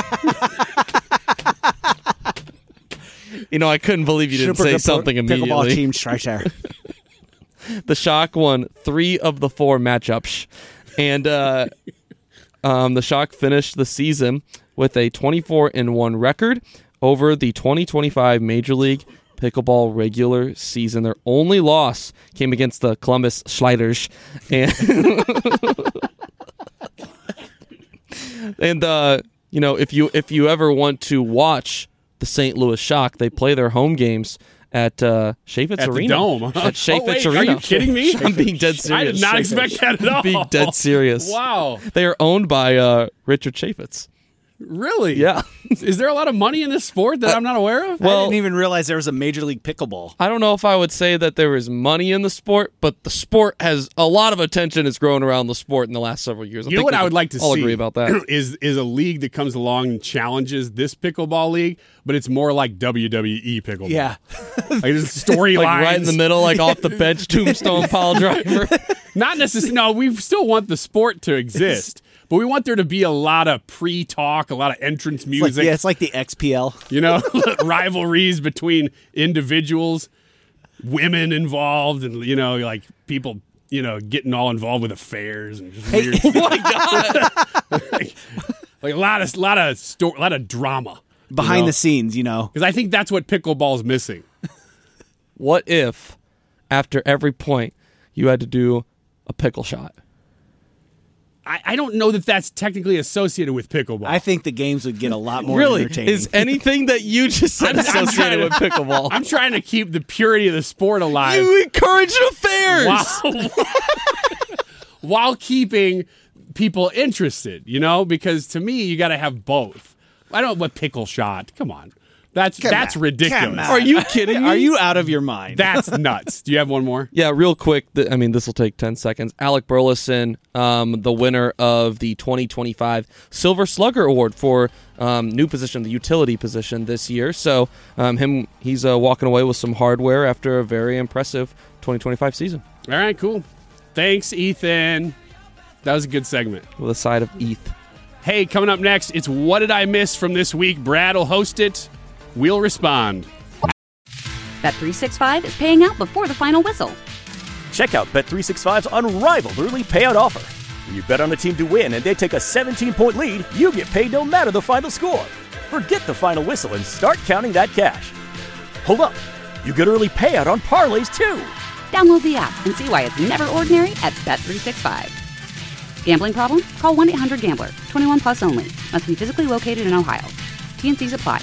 S21: you know, I couldn't believe you didn't
S16: Super
S21: say
S16: good
S21: something
S16: pickleball
S21: immediately.
S16: team strikes there.
S21: The Shock won three of the four matchups. And uh, um, the Shock finished the season with a twenty-four and one record over the twenty twenty-five Major League Pickleball regular season. Their only loss came against the Columbus Sliders, and and uh, you know, if you if you ever want to watch the Saint Louis Shock, they play their home games at uh, Chaffetz
S15: At the
S21: Arena.
S15: Dome, huh?
S21: At Chaffetz
S15: Oh, wait,
S21: Arena.
S15: are you kidding me?
S21: I'm being dead serious.
S15: I did not expect that at all.
S21: Being dead serious.
S15: Wow.
S21: They are owned by uh, Richard Chaffetz.
S15: Really?
S21: Yeah.
S15: Is there a lot of money in this sport that I'm not aware of?
S21: Well-
S16: I didn't even realize there was a Major League Pickleball.
S21: I don't know if I would say that there is money in the sport, but the sport has a lot of attention has grown around the sport in the last several years. I
S15: You know
S21: think
S15: what
S21: we
S15: I
S21: can
S15: would like to
S21: all
S15: see
S21: agree about that.
S15: is is a league that comes along and challenges this pickleball league, but it's more like W W E pickleball.
S16: Yeah.
S15: Like there's storylines.
S21: Like right in the middle, like off the bench, tombstone pile driver.
S15: Not necessarily. No, we still want the sport to exist, but we want there to be a lot of pre-talk, a lot of entrance
S16: It's
S15: music.
S16: like, yeah, it's like the X P L.
S15: You know, rivalries between individuals, women involved, and, you know, like people, you know, getting all involved with affairs and just weird stuff.
S21: Oh my God.
S15: like, like a lot of, lot of, sto- a lot of drama.
S16: Behind the scenes, you know.
S15: Because I think that's what pickleball's missing.
S21: What if, after every point, you had to do a pickle shot?
S15: I, I don't know that that's technically associated with pickleball.
S16: I think the games would get a lot more
S21: Really?
S16: entertaining.
S21: Is anything that you just said
S15: I'm- I'm
S21: associated
S15: trying
S21: with
S15: to-
S21: pickleball?
S15: I'm trying to keep the purity of the sport alive.
S21: You encourage affairs!
S15: While, while keeping people interested, you know? Because to me, you got to have both. I don't what pickle shot. Come on. That's
S16: Come
S15: that's
S16: on,
S15: ridiculous.
S16: come on.
S21: Are you kidding me?
S16: Are you out of your mind?
S15: That's nuts. Do you have one more?
S21: Yeah, real quick. th- I mean, this will take ten seconds. Alec Burleson, um, the winner of the twenty twenty-five Silver Slugger Award for um, new position, the utility position this year. So um, him, he's uh, walking away with some hardware after a very impressive twenty twenty-five season.
S15: All right, cool. Thanks, Ethan. That was a good segment.
S21: With a side of E T H.
S15: Hey, coming up next, it's What Did I Miss from this week? Brad will host it. We'll respond.
S1: Bet three sixty-five is paying out before the final whistle.
S2: Check out Bet three sixty-five's unrivaled early payout offer. When you bet on a team to win and they take a seventeen-point lead, you get paid no matter the final score. Forget the final whistle and start counting that cash. Hold up. You get early payout on parlays, too.
S1: Download the app and see why it's never ordinary at Bet three sixty-five. Gambling problem? Call one eight hundred gambler. twenty-one plus only. Must be physically located in Ohio. T and C's apply.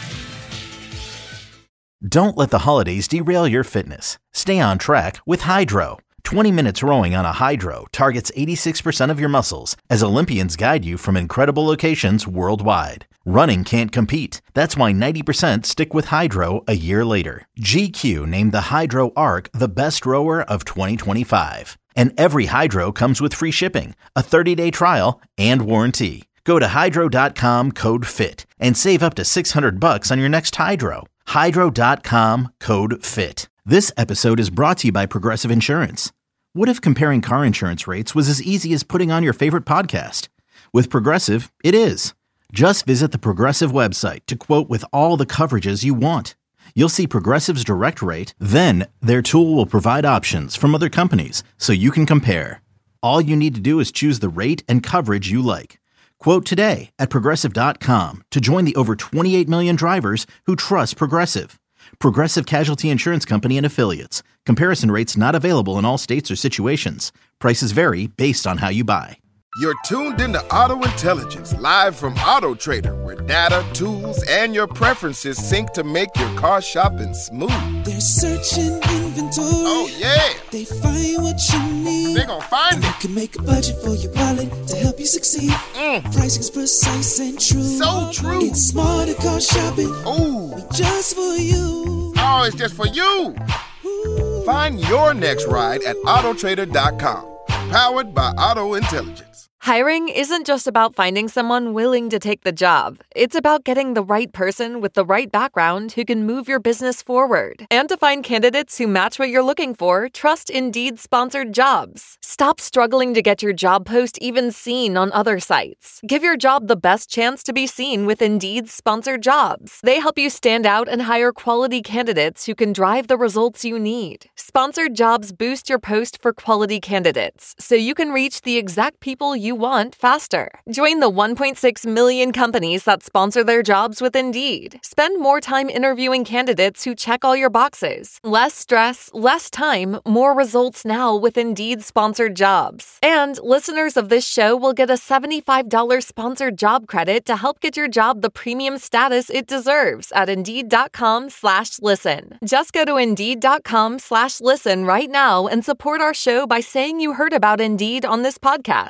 S3: Don't let the holidays derail your fitness. Stay on track with Hydro. twenty minutes rowing on a Hydro targets eighty-six percent of your muscles as Olympians guide you from incredible locations worldwide. Running can't compete. That's why ninety percent stick with Hydro a year later. G Q named the Hydro Arc the best rower of twenty twenty-five. And every Hydro comes with free shipping, a thirty-day trial, and warranty. Go to hydro dot com, code FIT, and save up to six hundred bucks on your next Hydro. hydro dot com, code FIT. This episode is brought to you by Progressive Insurance. What if comparing car insurance rates was as easy as putting on your favorite podcast? With Progressive, it is. Just visit the Progressive website to quote with all the coverages you want. You'll see Progressive's direct rate, then their tool will provide options from other companies so you can compare. All you need to do is choose the rate and coverage you like. Quote today at progressive dot com to join the over twenty-eight million drivers who trust Progressive. Progressive Casualty Insurance Company and Affiliates. Comparison rates not available in all states or situations. Prices vary based on how you buy.
S4: You're tuned into Auto Intelligence, live from Auto Trader, where data, tools, and your preferences sync to make your car shopping smooth.
S5: They're searching inventory.
S4: Oh, yeah.
S5: They find what you need.
S4: They gon' find
S5: and
S4: it.
S5: They can make a budget for your wallet to help you succeed.
S4: Mm.
S5: Pricing's precise and true.
S4: So true.
S5: It's smarter car shopping.
S4: Ooh.
S5: Just for you.
S4: Oh, it's just for you. Ooh. Find your next ride at auto trader dot com. Powered by Auto Intelligence.
S19: Hiring isn't just about finding someone willing to take the job. It's about getting the right person with the right background who can move your business forward. And to find candidates who match what you're looking for, trust Indeed-sponsored jobs. Stop struggling to get your job post even seen on other sites. Give your job the best chance to be seen with Indeed-sponsored jobs. They help you stand out and hire quality candidates who can drive the results you need. Sponsored jobs boost your post for quality candidates, so you can reach the exact people you want faster. Join the one point six million companies that sponsor their jobs with Indeed. Spend more time interviewing candidates who check all your boxes. Less stress, less time, more results now with Indeed sponsored jobs. And listeners of this show will get a seventy-five dollars sponsored job credit to help get your job the premium status it deserves at Indeed.com slash listen. Just go to Indeed.com slash listen right now and support our show by saying you heard about Indeed on this podcast. Indeed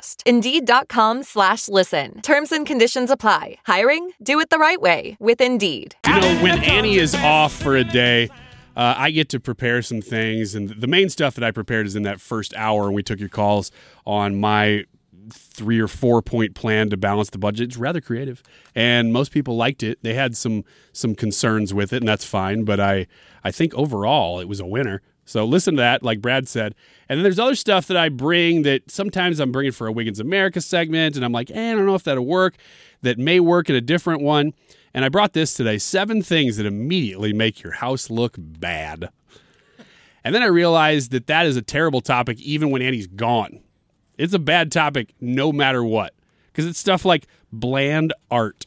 S19: Indeed.com slash listen. Terms and conditions apply. Hiring? Do it the right way with Indeed.
S15: You know, when Annie is off for a day, uh, I get to prepare some things. And the main stuff that I prepared is in that first hour. And we took your calls on my three or four point plan to balance the budget. It's rather creative. And most people liked it. They had some some concerns with it, and that's fine. But I, I think overall it was a winner. So listen to that, like Brad said. And then there's other stuff that I bring that sometimes I'm bringing for a Wiggins America segment, and I'm like, eh, I don't know if that'll work. That may work in a different one. And I brought this today, seven things that immediately make your house look bad. And then I realized that that is a terrible topic even when Annie's gone. It's a bad topic no matter what, because it's stuff like bland art.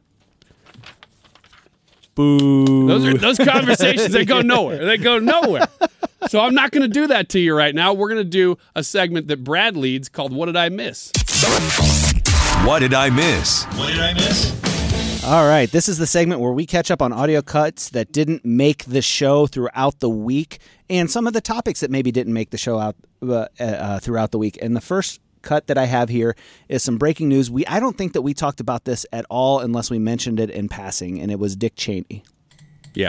S16: Boo.
S15: Those are those conversations that go nowhere. They go nowhere. So I'm not going to do that to you right now. We're going to do a segment that Brad leads called What Did I Miss?
S12: What did I miss?
S8: What did I miss?
S16: All right. This is the segment where we catch up on audio cuts that didn't make the show throughout the week and some of the topics that maybe didn't make the show out uh, uh, throughout the week. And the first cut that I have here is some breaking news. We I don't think that we talked about this at all unless we mentioned it in passing, and it was Dick Cheney.
S15: Yeah.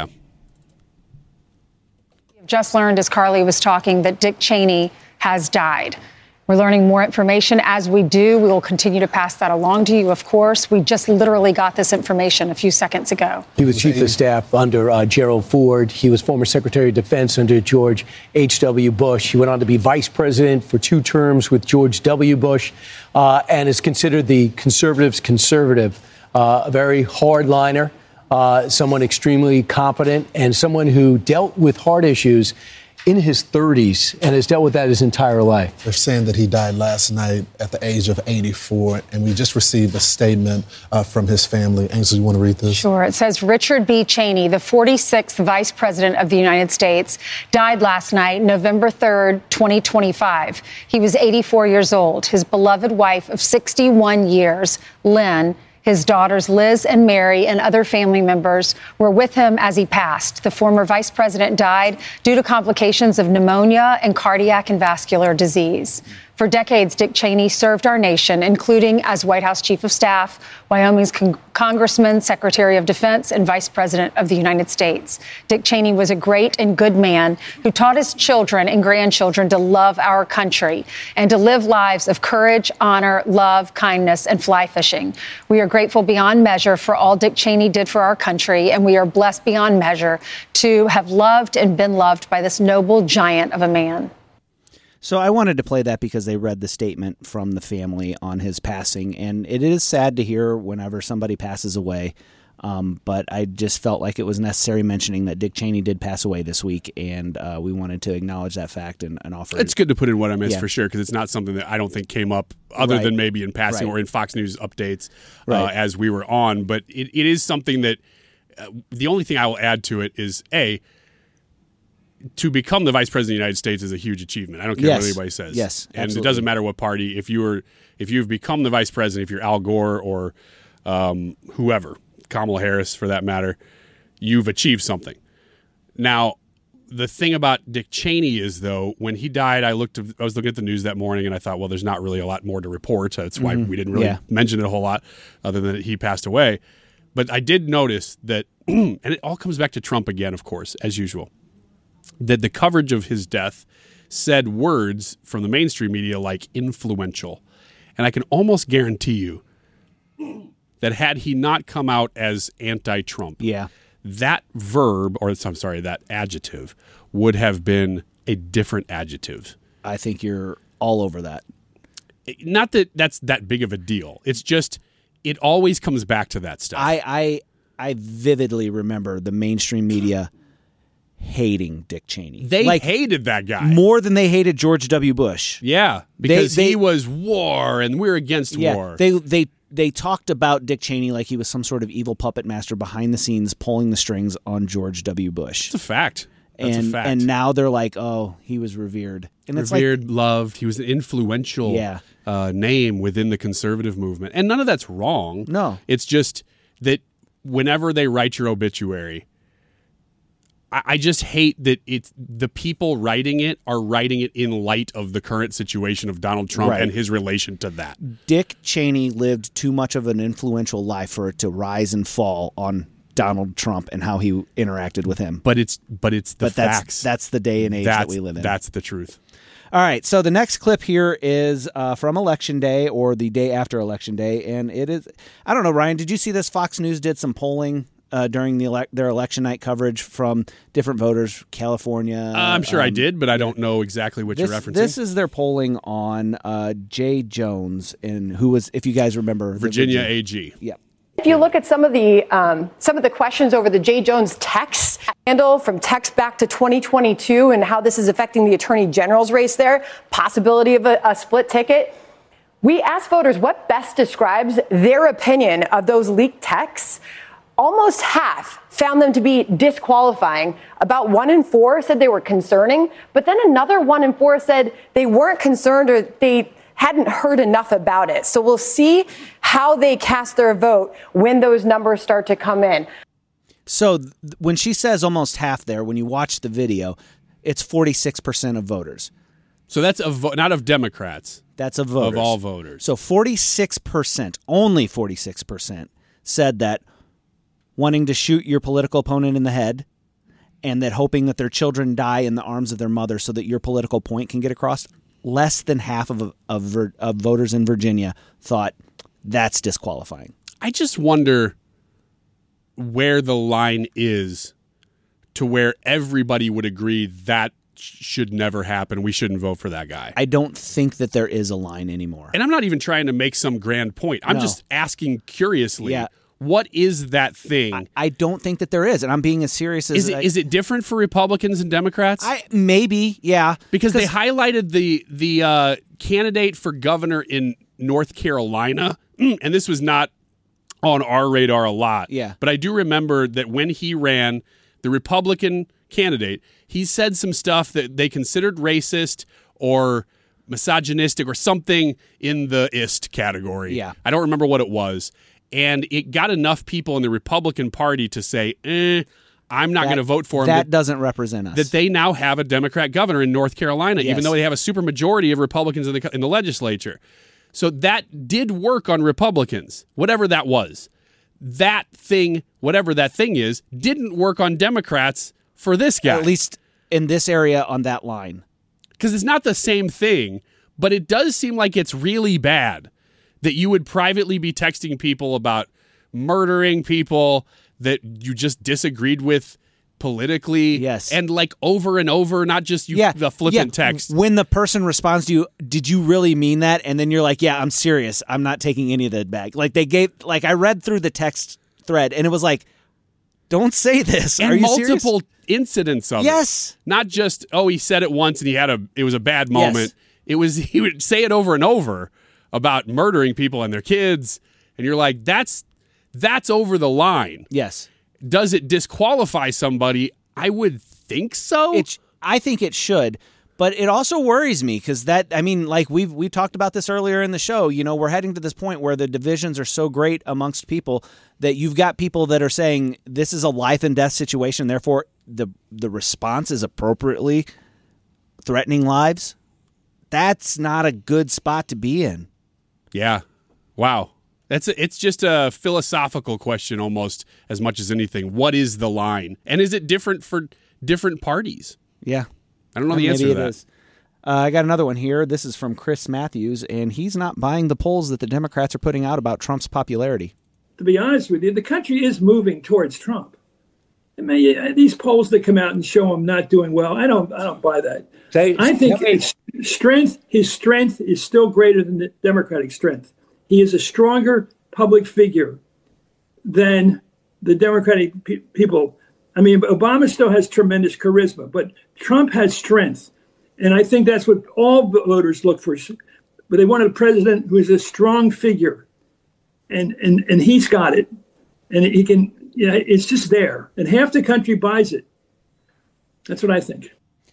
S6: Just learned as Carly was talking that Dick Cheney has died. We're learning more information as we do. We will continue to pass that along to you, of course. We just literally got this information a few seconds ago.
S22: He was chief of staff under uh, Gerald Ford. He was former Secretary of Defense under George H W. Bush. He went on to be vice president for two terms with George W. Bush uh, and is considered the conservatives' conservative, uh, a very hardliner, uh, someone extremely competent, and someone who dealt with hard issues in his thirties and has dealt with that his entire life.
S23: They're saying that he died last night at the age of eighty-four, and we just received a statement uh, from his family. Ainsley, you want to read this?
S6: Sure. It says Richard B. Cheney, the forty-sixth Vice President of the United States, died last night, November third, twenty twenty-five. He was eighty-four years old. His beloved wife of sixty-one years, Lynn, his daughters Liz and Mary and other family members were with him as he passed. The former vice president died due to complications of pneumonia and cardiac and vascular disease. For decades, Dick Cheney served our nation, including as White House Chief of Staff, Wyoming's con- Congressman, Secretary of Defense, and Vice President of the United States. Dick Cheney was a great and good man who taught his children and grandchildren to love our country and to live lives of courage, honor, love, kindness, and fly fishing. We are grateful beyond measure for all Dick Cheney did for our country, and we are blessed beyond measure to have loved and been loved by this noble giant of a man.
S16: So I wanted to play that because they read the statement from the family on his passing, and it is sad to hear whenever somebody passes away, um, but I just felt like it was necessary mentioning that Dick Cheney did pass away this week, and uh, we wanted to acknowledge that fact and, and offer
S15: It's
S16: it.
S15: good to put in what I missed
S16: Yeah.
S15: for sure, because it's not something that I don't think came up other
S16: Right.
S15: than maybe in passing
S16: Right.
S15: or in Fox News updates uh,
S16: Right.
S15: as we were on, but it, it is something that uh, the only thing I will add to it is, A, to become the vice president of the United States is a huge achievement. I don't care
S16: Yes.
S15: what anybody says.
S16: Yes,
S15: and
S16: absolutely.
S15: it doesn't matter what party. If you were, if you've become the vice president, if you're Al Gore or um, whoever, Kamala Harris for that matter, you've achieved something. Now, the thing about Dick Cheney is, though, when he died, I looked. I was looking at the news that morning, and I thought, well, there's not really a lot more to report. That's why
S16: Mhm.
S15: we didn't really
S16: Yeah.
S15: mention it a whole lot, other than that he passed away. But I did notice that, and it all comes back to Trump again, of course, as usual, that the coverage of his death said words from the mainstream media like influential. And I can almost guarantee you that had he not come out as anti-Trump,
S16: yeah.
S15: that verb, or I'm sorry, that adjective would have been a different adjective.
S16: I think you're all over that.
S15: Not that that's that big of a deal. It's just, it always comes back to that stuff.
S16: I, I, I vividly remember the mainstream media hating Dick Cheney.
S15: They
S16: like,
S15: hated that guy.
S16: more than they hated George W. Bush.
S15: Yeah, because
S16: They- they-
S15: he was war and we're against
S16: Yeah,
S15: war.
S16: they they they talked about Dick Cheney like he was some sort of evil puppet master behind the scenes pulling the strings on George W. Bush.
S15: It's a fact. That's
S16: and
S15: a fact.
S16: and now they're like, oh, he was revered. And it's
S15: Revered,
S16: like,
S15: loved. He was an influential
S16: Yeah.
S15: uh, name within the conservative movement. And none of that's wrong.
S16: No.
S15: It's just that whenever they write your obituary, I, I just hate that it's the people writing it are writing it in light of the current situation of Donald Trump
S16: Right.
S15: and his relation to that.
S16: Dick Cheney lived too much of an influential life for it to rise and fall on Donald Trump and how he interacted with him.
S15: But it's but it's the
S16: but that's,
S15: facts.
S16: That's the day and age
S15: that's,
S16: that we live in.
S15: That's the truth.
S16: All right, so the next clip here is uh, from Election Day or the day after Election Day, and it is, I don't know, Ryan, did you see this? Fox News did some polling uh, during the ele- their election night coverage from different voters, California.
S15: Uh, I'm sure
S16: um,
S15: I did, but I don't know exactly what
S16: This,
S15: you're referencing.
S16: this is their polling on uh, Jay Jones, and who was, if you guys remember, the
S15: Virginia
S16: Virginia-
S15: A G.
S16: Yep.
S7: If you look at some of the um, some of the questions over the Jay Jones text scandal from text back to twenty twenty-two and how this is affecting the attorney general's race there, possibility of a, a split ticket, we asked voters what best describes their opinion of those leaked texts. Almost half found them to be disqualifying. About one in four said they were concerning, but then another one in four said they weren't concerned or they hadn't heard enough about it. So we'll see how they cast their vote when those numbers start to come in.
S16: So th- when she says almost half there, when you watch the video, it's forty-six percent of voters.
S15: So that's a vo- not of Democrats.
S16: That's of voters.
S15: Of all voters.
S16: So forty-six percent, only forty-six percent, said that wanting to shoot your political opponent in the head and that hoping that their children die in the arms of their mother so that your political point can get across. Less than half of, of of voters in Virginia thought that's disqualifying.
S15: I just wonder where the line is to where everybody would agree that should never happen. We shouldn't vote for that guy.
S16: I don't think that there is a line anymore.
S15: And I'm not even trying to make some grand point. I'm
S16: No.
S15: just asking curiously,
S16: Yeah.
S15: what is that thing?
S16: I, I don't think that there is, and I'm being as serious as
S15: Is it,
S16: I,
S15: is it different for Republicans and Democrats?
S16: I maybe, yeah,
S15: because they highlighted the the uh, candidate for governor in North Carolina, and this was not on our radar a lot.
S16: Yeah.
S15: But I do remember that when he ran, the Republican candidate, he said some stuff that they considered racist or misogynistic or something in the ist category.
S16: Yeah.
S15: I don't remember what it was. And it got enough people in the Republican Party to say, eh, I'm not
S16: That-
S15: going to vote for him.
S16: That doesn't represent us.
S15: That they now have a Democrat governor in North Carolina,
S16: Yes.
S15: even though they have a supermajority of Republicans in the in the legislature. So that did work on Republicans, whatever that was. That thing, whatever that thing is, didn't work on Democrats for this guy.
S16: At least in this area on that line.
S15: Because it's not the same thing, but it does seem like it's really bad that you would privately be texting people about murdering people that you just disagreed with politically.
S16: Yes.
S15: And like over and over, not just you,
S16: Yeah,
S15: the flippant
S16: yeah.
S15: text.
S16: When the person responds to you, did you really mean that? And then you're like, yeah, I'm serious. I'm not taking any of that back. Like they gave, like I read through the text thread and it was like, don't say this.
S15: And
S16: Are you
S15: multiple
S16: serious?
S15: incidents of
S16: Yes.
S15: it. Not just, oh, he said it once and he had a, it was a bad moment.
S16: Yes.
S15: It was, he would say it over and over about murdering people and their kids. And you're like, that's, that's over the line.
S16: Yes.
S15: Does it disqualify somebody? I would think so.
S16: It, I think it should, but it also worries me because that, I mean, like we've we talked about this earlier in the show. You know, we're heading to this point where the divisions are so great amongst people that you've got people that are saying this is a life and death situation. Therefore, the the response is appropriately threatening lives. That's not a good spot to be in.
S15: Yeah. Wow. That's a, it's just a philosophical question almost as much as anything. What is the line? And is it different for different parties?
S16: Yeah.
S15: I don't know the
S16: Maybe
S15: answer to
S16: it
S15: that.
S16: is. Uh, I got another one here. This is from Chris Matthews, and he's not buying the polls that the Democrats are putting out about Trump's popularity.
S9: To be honest with you, the country is moving towards Trump. I mean, these polls that come out and show him not doing well, I don't, I don't buy that. I think his strength, his strength is still greater than the Democratic strength. He is a stronger public figure than the Democratic pe- people. I mean, Obama still has tremendous charisma, but Trump has strength. And I think that's what all voters look for. But they want a president who is a strong figure. And and, and he's got it. And he can, you know, it's just there. And half the country buys it. That's what I think.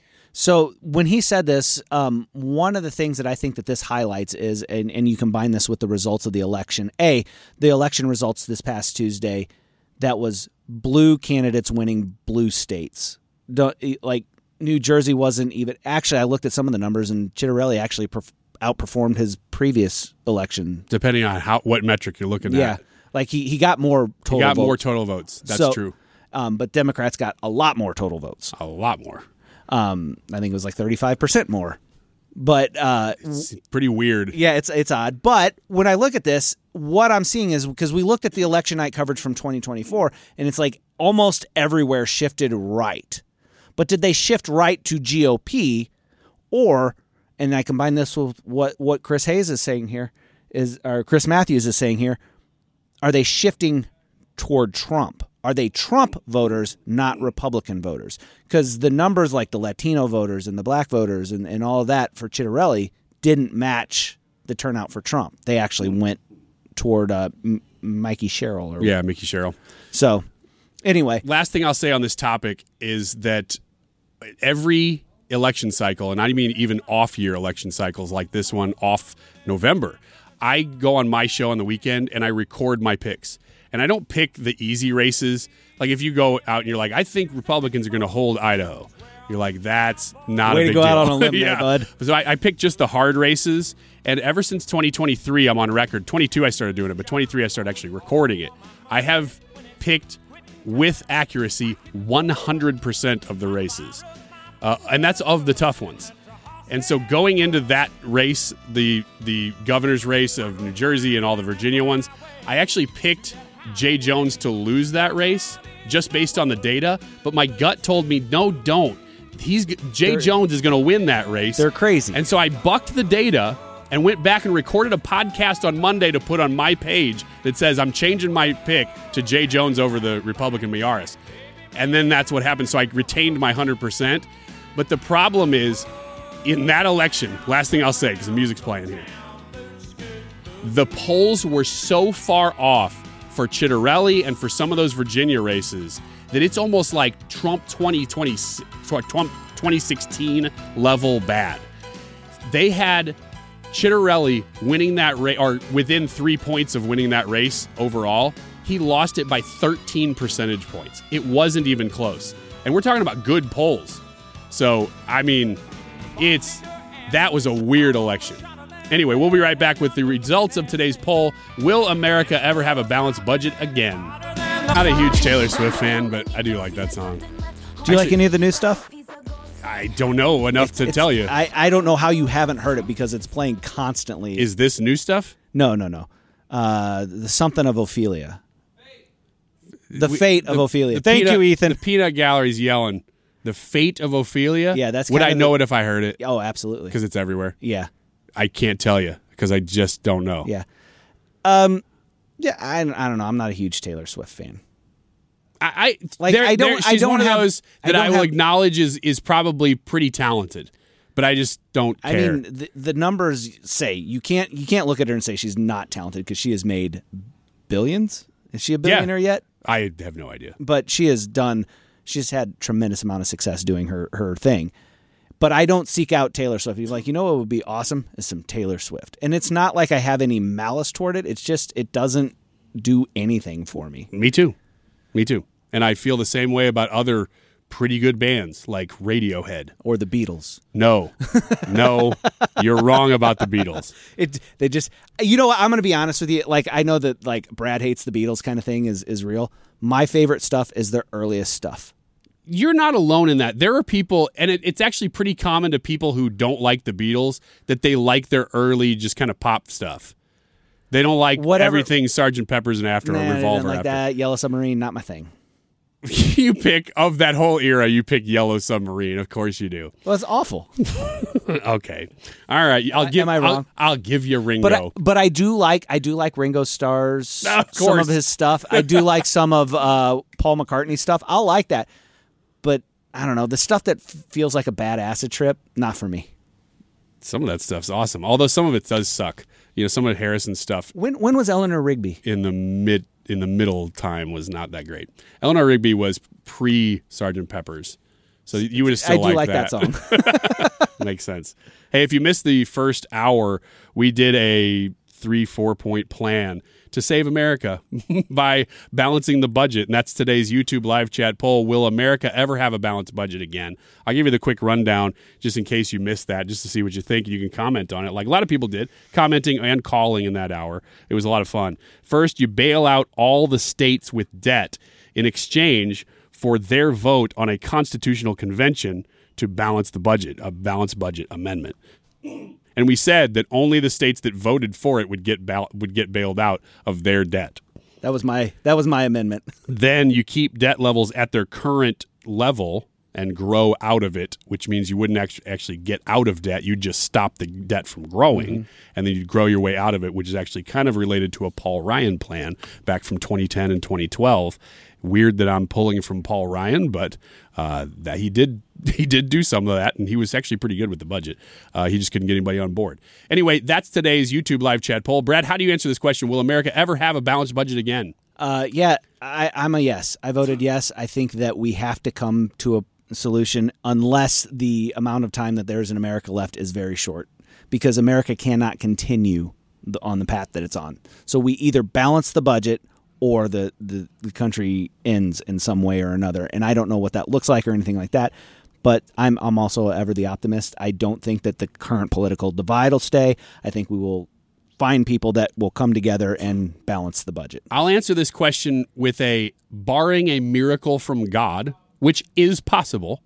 S16: So when he said this, um, one of the things that I think that this highlights is, and, and you combine this with the results of the election, A, the election results this past Tuesday, that was blue candidates winning blue states. don't, like New Jersey wasn't even. Actually, I looked at some of the numbers, and Chitterelli actually perf- outperformed his previous election.
S15: Depending on how what metric you're looking
S16: Yeah,
S15: at.
S16: like he, he got more total.
S15: He got
S16: votes.
S15: more total votes. That's
S16: So,
S15: true.
S16: Um, but Democrats got a lot more total votes.
S15: A lot more.
S16: Um, I think it was like thirty-five percent more. But uh,
S15: it's pretty weird.
S16: Yeah, it's it's odd. But when I look at this, what I'm seeing is because we looked at the election night coverage from twenty twenty-four, and it's like almost everywhere shifted right. But did they shift right to G O P, or, and I combine this with what what Chris Hayes is saying here, is or Chris Matthews is saying here, are they shifting toward Trump? Are they Trump voters, not Republican voters? Because the numbers like the Latino voters and the black voters and, and all of that for Chitterelli didn't match the turnout for Trump. They actually went toward uh, M- Mikey Sherrill. Or,
S15: Yeah, Mickey Sherrill.
S16: So, anyway.
S15: Last thing I'll say on this topic is that every election cycle, and I mean even off-year election cycles like this one, off November, I go on my show on the weekend and I record my picks. And I don't pick the easy races. Like if you go out and you're like, I think Republicans are going to hold Idaho. You're like, that's not
S16: Way
S15: a
S16: to
S15: big
S16: go
S15: deal.
S16: out on a limb
S15: yeah.
S16: there, bud.
S15: So I, I picked just the hard races. And ever since twenty twenty-three, I'm on record. twenty-two, I started doing it, but twenty-three, I started actually recording it. I have picked with accuracy one hundred percent of the races. Uh, and that's of the tough ones. And so going into that race, the the governor's race of New Jersey and all the Virginia ones, I actually picked Jay Jones to lose that race just based on the data, but my gut told me no, don't. He's Jay
S16: They're,
S15: Jones is going to win that race.
S16: They're crazy.
S15: And so I bucked the data and went back and recorded a podcast on Monday to put on my page that says I'm changing my pick to Jay Jones over the Republican Miyares. And then that's what happened. So I retained my one hundred percent. But the problem is in that election, last thing I'll say because the music's playing here, the polls were so far off for Chitterelli and for some of those Virginia races that it's almost like Trump twenty twenty, Trump twenty sixteen level bad. They had Chitterelli winning that race, or within three points of winning that race overall. He lost it by thirteen percentage points. It wasn't even close. And we're talking about good polls. So, I mean, it's that was a weird election. Anyway, we'll be right back with the results of today's poll. Will America ever have a balanced budget again? Not a huge Taylor Swift fan, but I do like that song.
S16: Do you
S15: Actually,
S16: like any of the new stuff?
S15: I don't know enough
S16: It's-
S15: to
S16: it's-
S15: tell you.
S16: I, I don't know how you haven't heard it because it's playing constantly.
S15: Is this new stuff?
S16: No, no, no. Uh, the something of Ophelia. The
S15: We-
S16: fate of
S15: the-
S16: Ophelia.
S15: the
S16: Thank
S15: peanut-
S16: you, Ethan.
S15: The peanut gallery's yelling. The fate of Ophelia?
S16: Yeah, that's
S15: Would
S16: kind
S15: I
S16: of
S15: know
S16: the-
S15: it if I heard it?
S16: Oh, absolutely.
S15: Because it's everywhere.
S16: Yeah.
S15: I can't tell you because I just don't know.
S16: Yeah. Um. Yeah, I, I don't know. I'm not a huge Taylor Swift fan.
S15: I, I
S16: Like,
S15: there-
S16: I don't-
S15: there-
S16: I
S15: she's
S16: don't
S15: one of
S16: have-
S15: those
S16: I
S15: that I,
S16: don't
S15: will
S16: have-
S15: acknowledge is is probably pretty talented, but I just don't
S16: I
S15: care.
S16: mean, the, the numbers say you can't you can't look at her and say she's not talented because she has made billions. Is she a billionaire yet?
S15: I have no idea.
S16: But she has done. She's had tremendous amount of success doing her her thing. But I don't seek out Taylor Swift. He's like, you know what would be awesome is some Taylor Swift. And it's not like I have any malice toward it. It's just it doesn't do anything for me.
S15: Me too. Me too. And I feel the same way about other pretty good bands like Radiohead
S16: or the Beatles.
S15: No, no, you're wrong about the Beatles.
S16: It they just you know what, I'm going to be honest with you. Like I know that like Brad hates the Beatles kind of thing is is real. My favorite stuff is their earliest stuff.
S15: You're not alone in that. There are people, and it, it's actually pretty common to people who don't like the Beatles that they like their early just kind of pop stuff. They don't like
S16: Whatever.
S15: everything Sergeant Pepper's and after
S16: Nah,
S15: a
S16: I
S15: Revolver
S16: didn't like
S15: after.
S16: that. Yellow Submarine, not my thing.
S15: You pick of that whole era. You pick Yellow Submarine. Of course you do.
S16: Well, it's awful.
S15: Okay, all right. I'll give.
S16: Am I wrong?
S15: I'll, I'll give you Ringo.
S16: But I, but I do like I do like Ringo Starr's
S15: Of
S16: some
S15: course.
S16: of his stuff. I do like some of uh, Paul McCartney's stuff. I'll like that. But I don't know, the stuff that f- feels like a bad acid trip, not for me.
S15: Some of that stuff's awesome. Although some of it does suck. You know, some of Harrison's stuff
S16: When when was Eleanor Rigby?
S15: in the mid in the middle time was not that great. Eleanor Rigby was pre Sergeant Pepper's, so you would have still
S16: I do
S15: liked
S16: like that, song.
S15: Makes sense. Hey, if you missed the first hour, we did a three, four point plan to save America by balancing the budget. And that's today's YouTube live chat poll. Will America ever have a balanced budget again? I'll give you the quick rundown just in case you missed that, just to see what you think. You can comment on it like a lot of people did, commenting and calling in that hour. It was a lot of fun. First, you bail out all the states with debt in exchange for their vote on a constitutional convention to balance the budget, a balanced budget amendment. And we said that only the states that voted for it would get ba- would get bailed out of their debt.
S16: That was my that was my amendment.
S15: Then you keep debt levels at their current level and grow out of it, which means you wouldn't actually actually get out of debt. You'd just stop the debt from growing, mm-hmm. and then you'd grow your way out of it, which is actually kind of related to a Paul Ryan plan back from twenty ten and twenty twelve. Weird that I'm pulling from Paul Ryan, but uh, that he did he did do some of that, and he was actually pretty good with the budget. Uh, he just couldn't get anybody on board. Anyway, that's today's YouTube live chat poll. Brad, how do you answer this question? Will America ever have a balanced budget again?
S16: Uh, yeah, I, I'm a yes. I voted yes. I think that we have to come to a solution unless the amount of time that there is in America left is very short, because America cannot continue the, on the path that it's on. So we either balance the budget or the, the, the country ends in some way or another. And I don't know what that looks like or anything like that. But I'm I'm also ever the optimist. I don't think that the current political divide will stay. I think we will find people that will come together and balance the budget.
S15: I'll answer this question with a, barring a miracle from God, which is possible,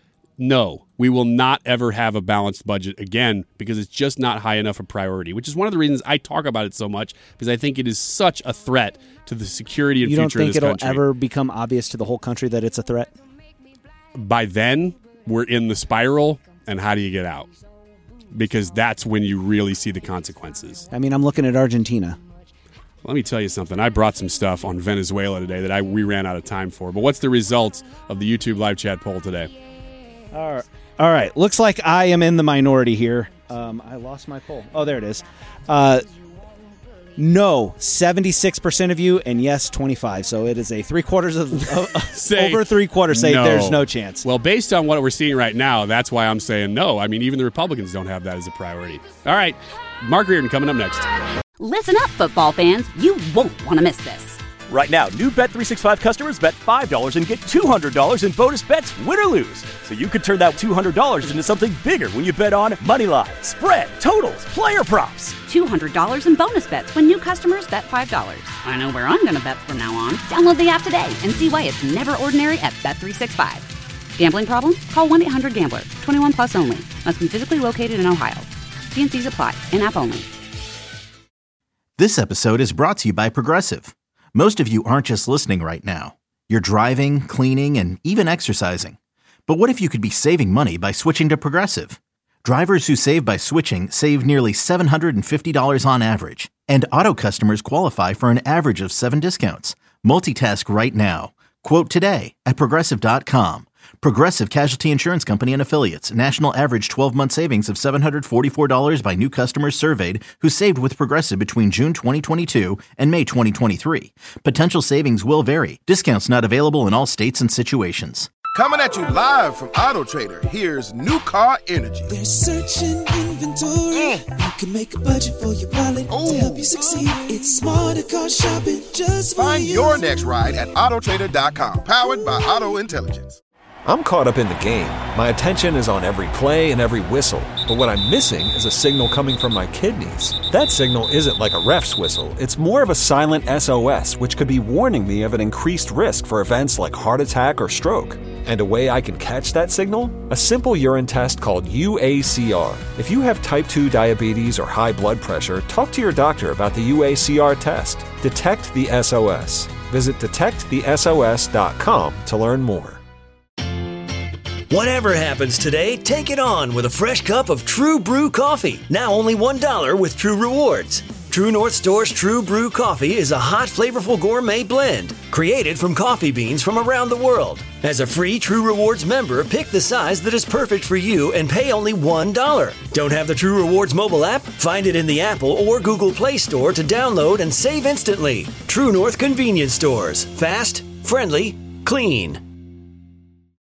S15: no, we will not ever have a balanced budget again because it's just not high enough a priority, which is one of the reasons I talk about it so much, because I think it is such a threat to the security and
S16: you
S15: future of this country.
S16: You don't think it'll ever become obvious to the whole country that it's a threat?
S15: By then, we're in the spiral, and how do you get out? Because that's when you really see the consequences.
S16: I mean, I'm looking at Argentina.
S15: Let me tell you something. I brought some stuff on Venezuela today that I we ran out of time for. But what's the results of the YouTube live chat poll today?
S16: All right. All right. Looks like I am in the minority here. Um, I lost my poll. Oh, there it is. Uh, no, seventy-six percent of you, and yes, twenty-five. So it is a three quarters of, of
S15: say,
S16: over three quarters say
S15: no.
S16: There's no chance.
S15: Well, based on what we're seeing right now, that's why I'm saying no. I mean, even the Republicans don't have that as a priority. All right. Mark Reardon coming up next.
S1: Listen up, football fans. You won't want to miss this.
S2: Right now, new Bet three sixty-five customers bet five dollars and get two hundred dollars in bonus bets, win or lose. So you could turn that two hundred dollars into something bigger when you bet on money line, spread, totals, player props.
S1: two hundred dollars in bonus bets when new customers bet five dollars. I know where I'm going to bet from now on. Download the app today and see why it's never ordinary at Bet three sixty-five. Gambling problem? Call one eight hundred gambler. twenty-one plus only. Must be physically located in Ohio. T and C's apply. In-app only.
S3: This episode is brought to you by Progressive. Most of you aren't just listening right now. You're driving, cleaning, and even exercising. But what if you could be saving money by switching to Progressive? Drivers who save by switching save nearly seven hundred fifty dollars on average. And auto customers qualify for an average of seven discounts. Multitask right now. Quote today at Progressive dot com. Progressive Casualty Insurance Company and Affiliates. National average twelve-month savings of seven hundred forty-four dollars by new customers surveyed who saved with Progressive between June twenty twenty-two and May twenty twenty-three. Potential savings will vary. Discounts not available in all states and situations.
S4: Coming at you live from Auto Trader, here's New Car Energy.
S5: They're searching inventory. Mm. You can make a budget for your wallet Ooh. To help you succeed. It's smarter car shopping just for
S4: Find
S5: you.
S4: your next ride at Auto Trader dot com. Powered by Auto Intelligence.
S10: I'm caught up in the game. My attention is on every play and every whistle. But what I'm missing is a signal coming from my kidneys. That signal isn't like a ref's whistle. It's more of a silent S O S, which could be warning me of an increased risk for events like heart attack or stroke. And a way I can catch that signal? A simple urine test called U A C R. If you have type two diabetes or high blood pressure, talk to your doctor about the U A C R test. Detect the S O S. Visit detect the S O S dot com to learn more.
S11: Whatever happens today, take it on with a fresh cup of True Brew coffee. Now only one dollar with True Rewards. True North Store's True Brew coffee is a hot, flavorful gourmet blend created from coffee beans from around the world. As a free True Rewards member, pick the size that is perfect for you and pay only one dollar. Don't have the True Rewards mobile app? Find it in the Apple or Google Play Store to download and save instantly. True North Convenience Stores. Fast, friendly, clean.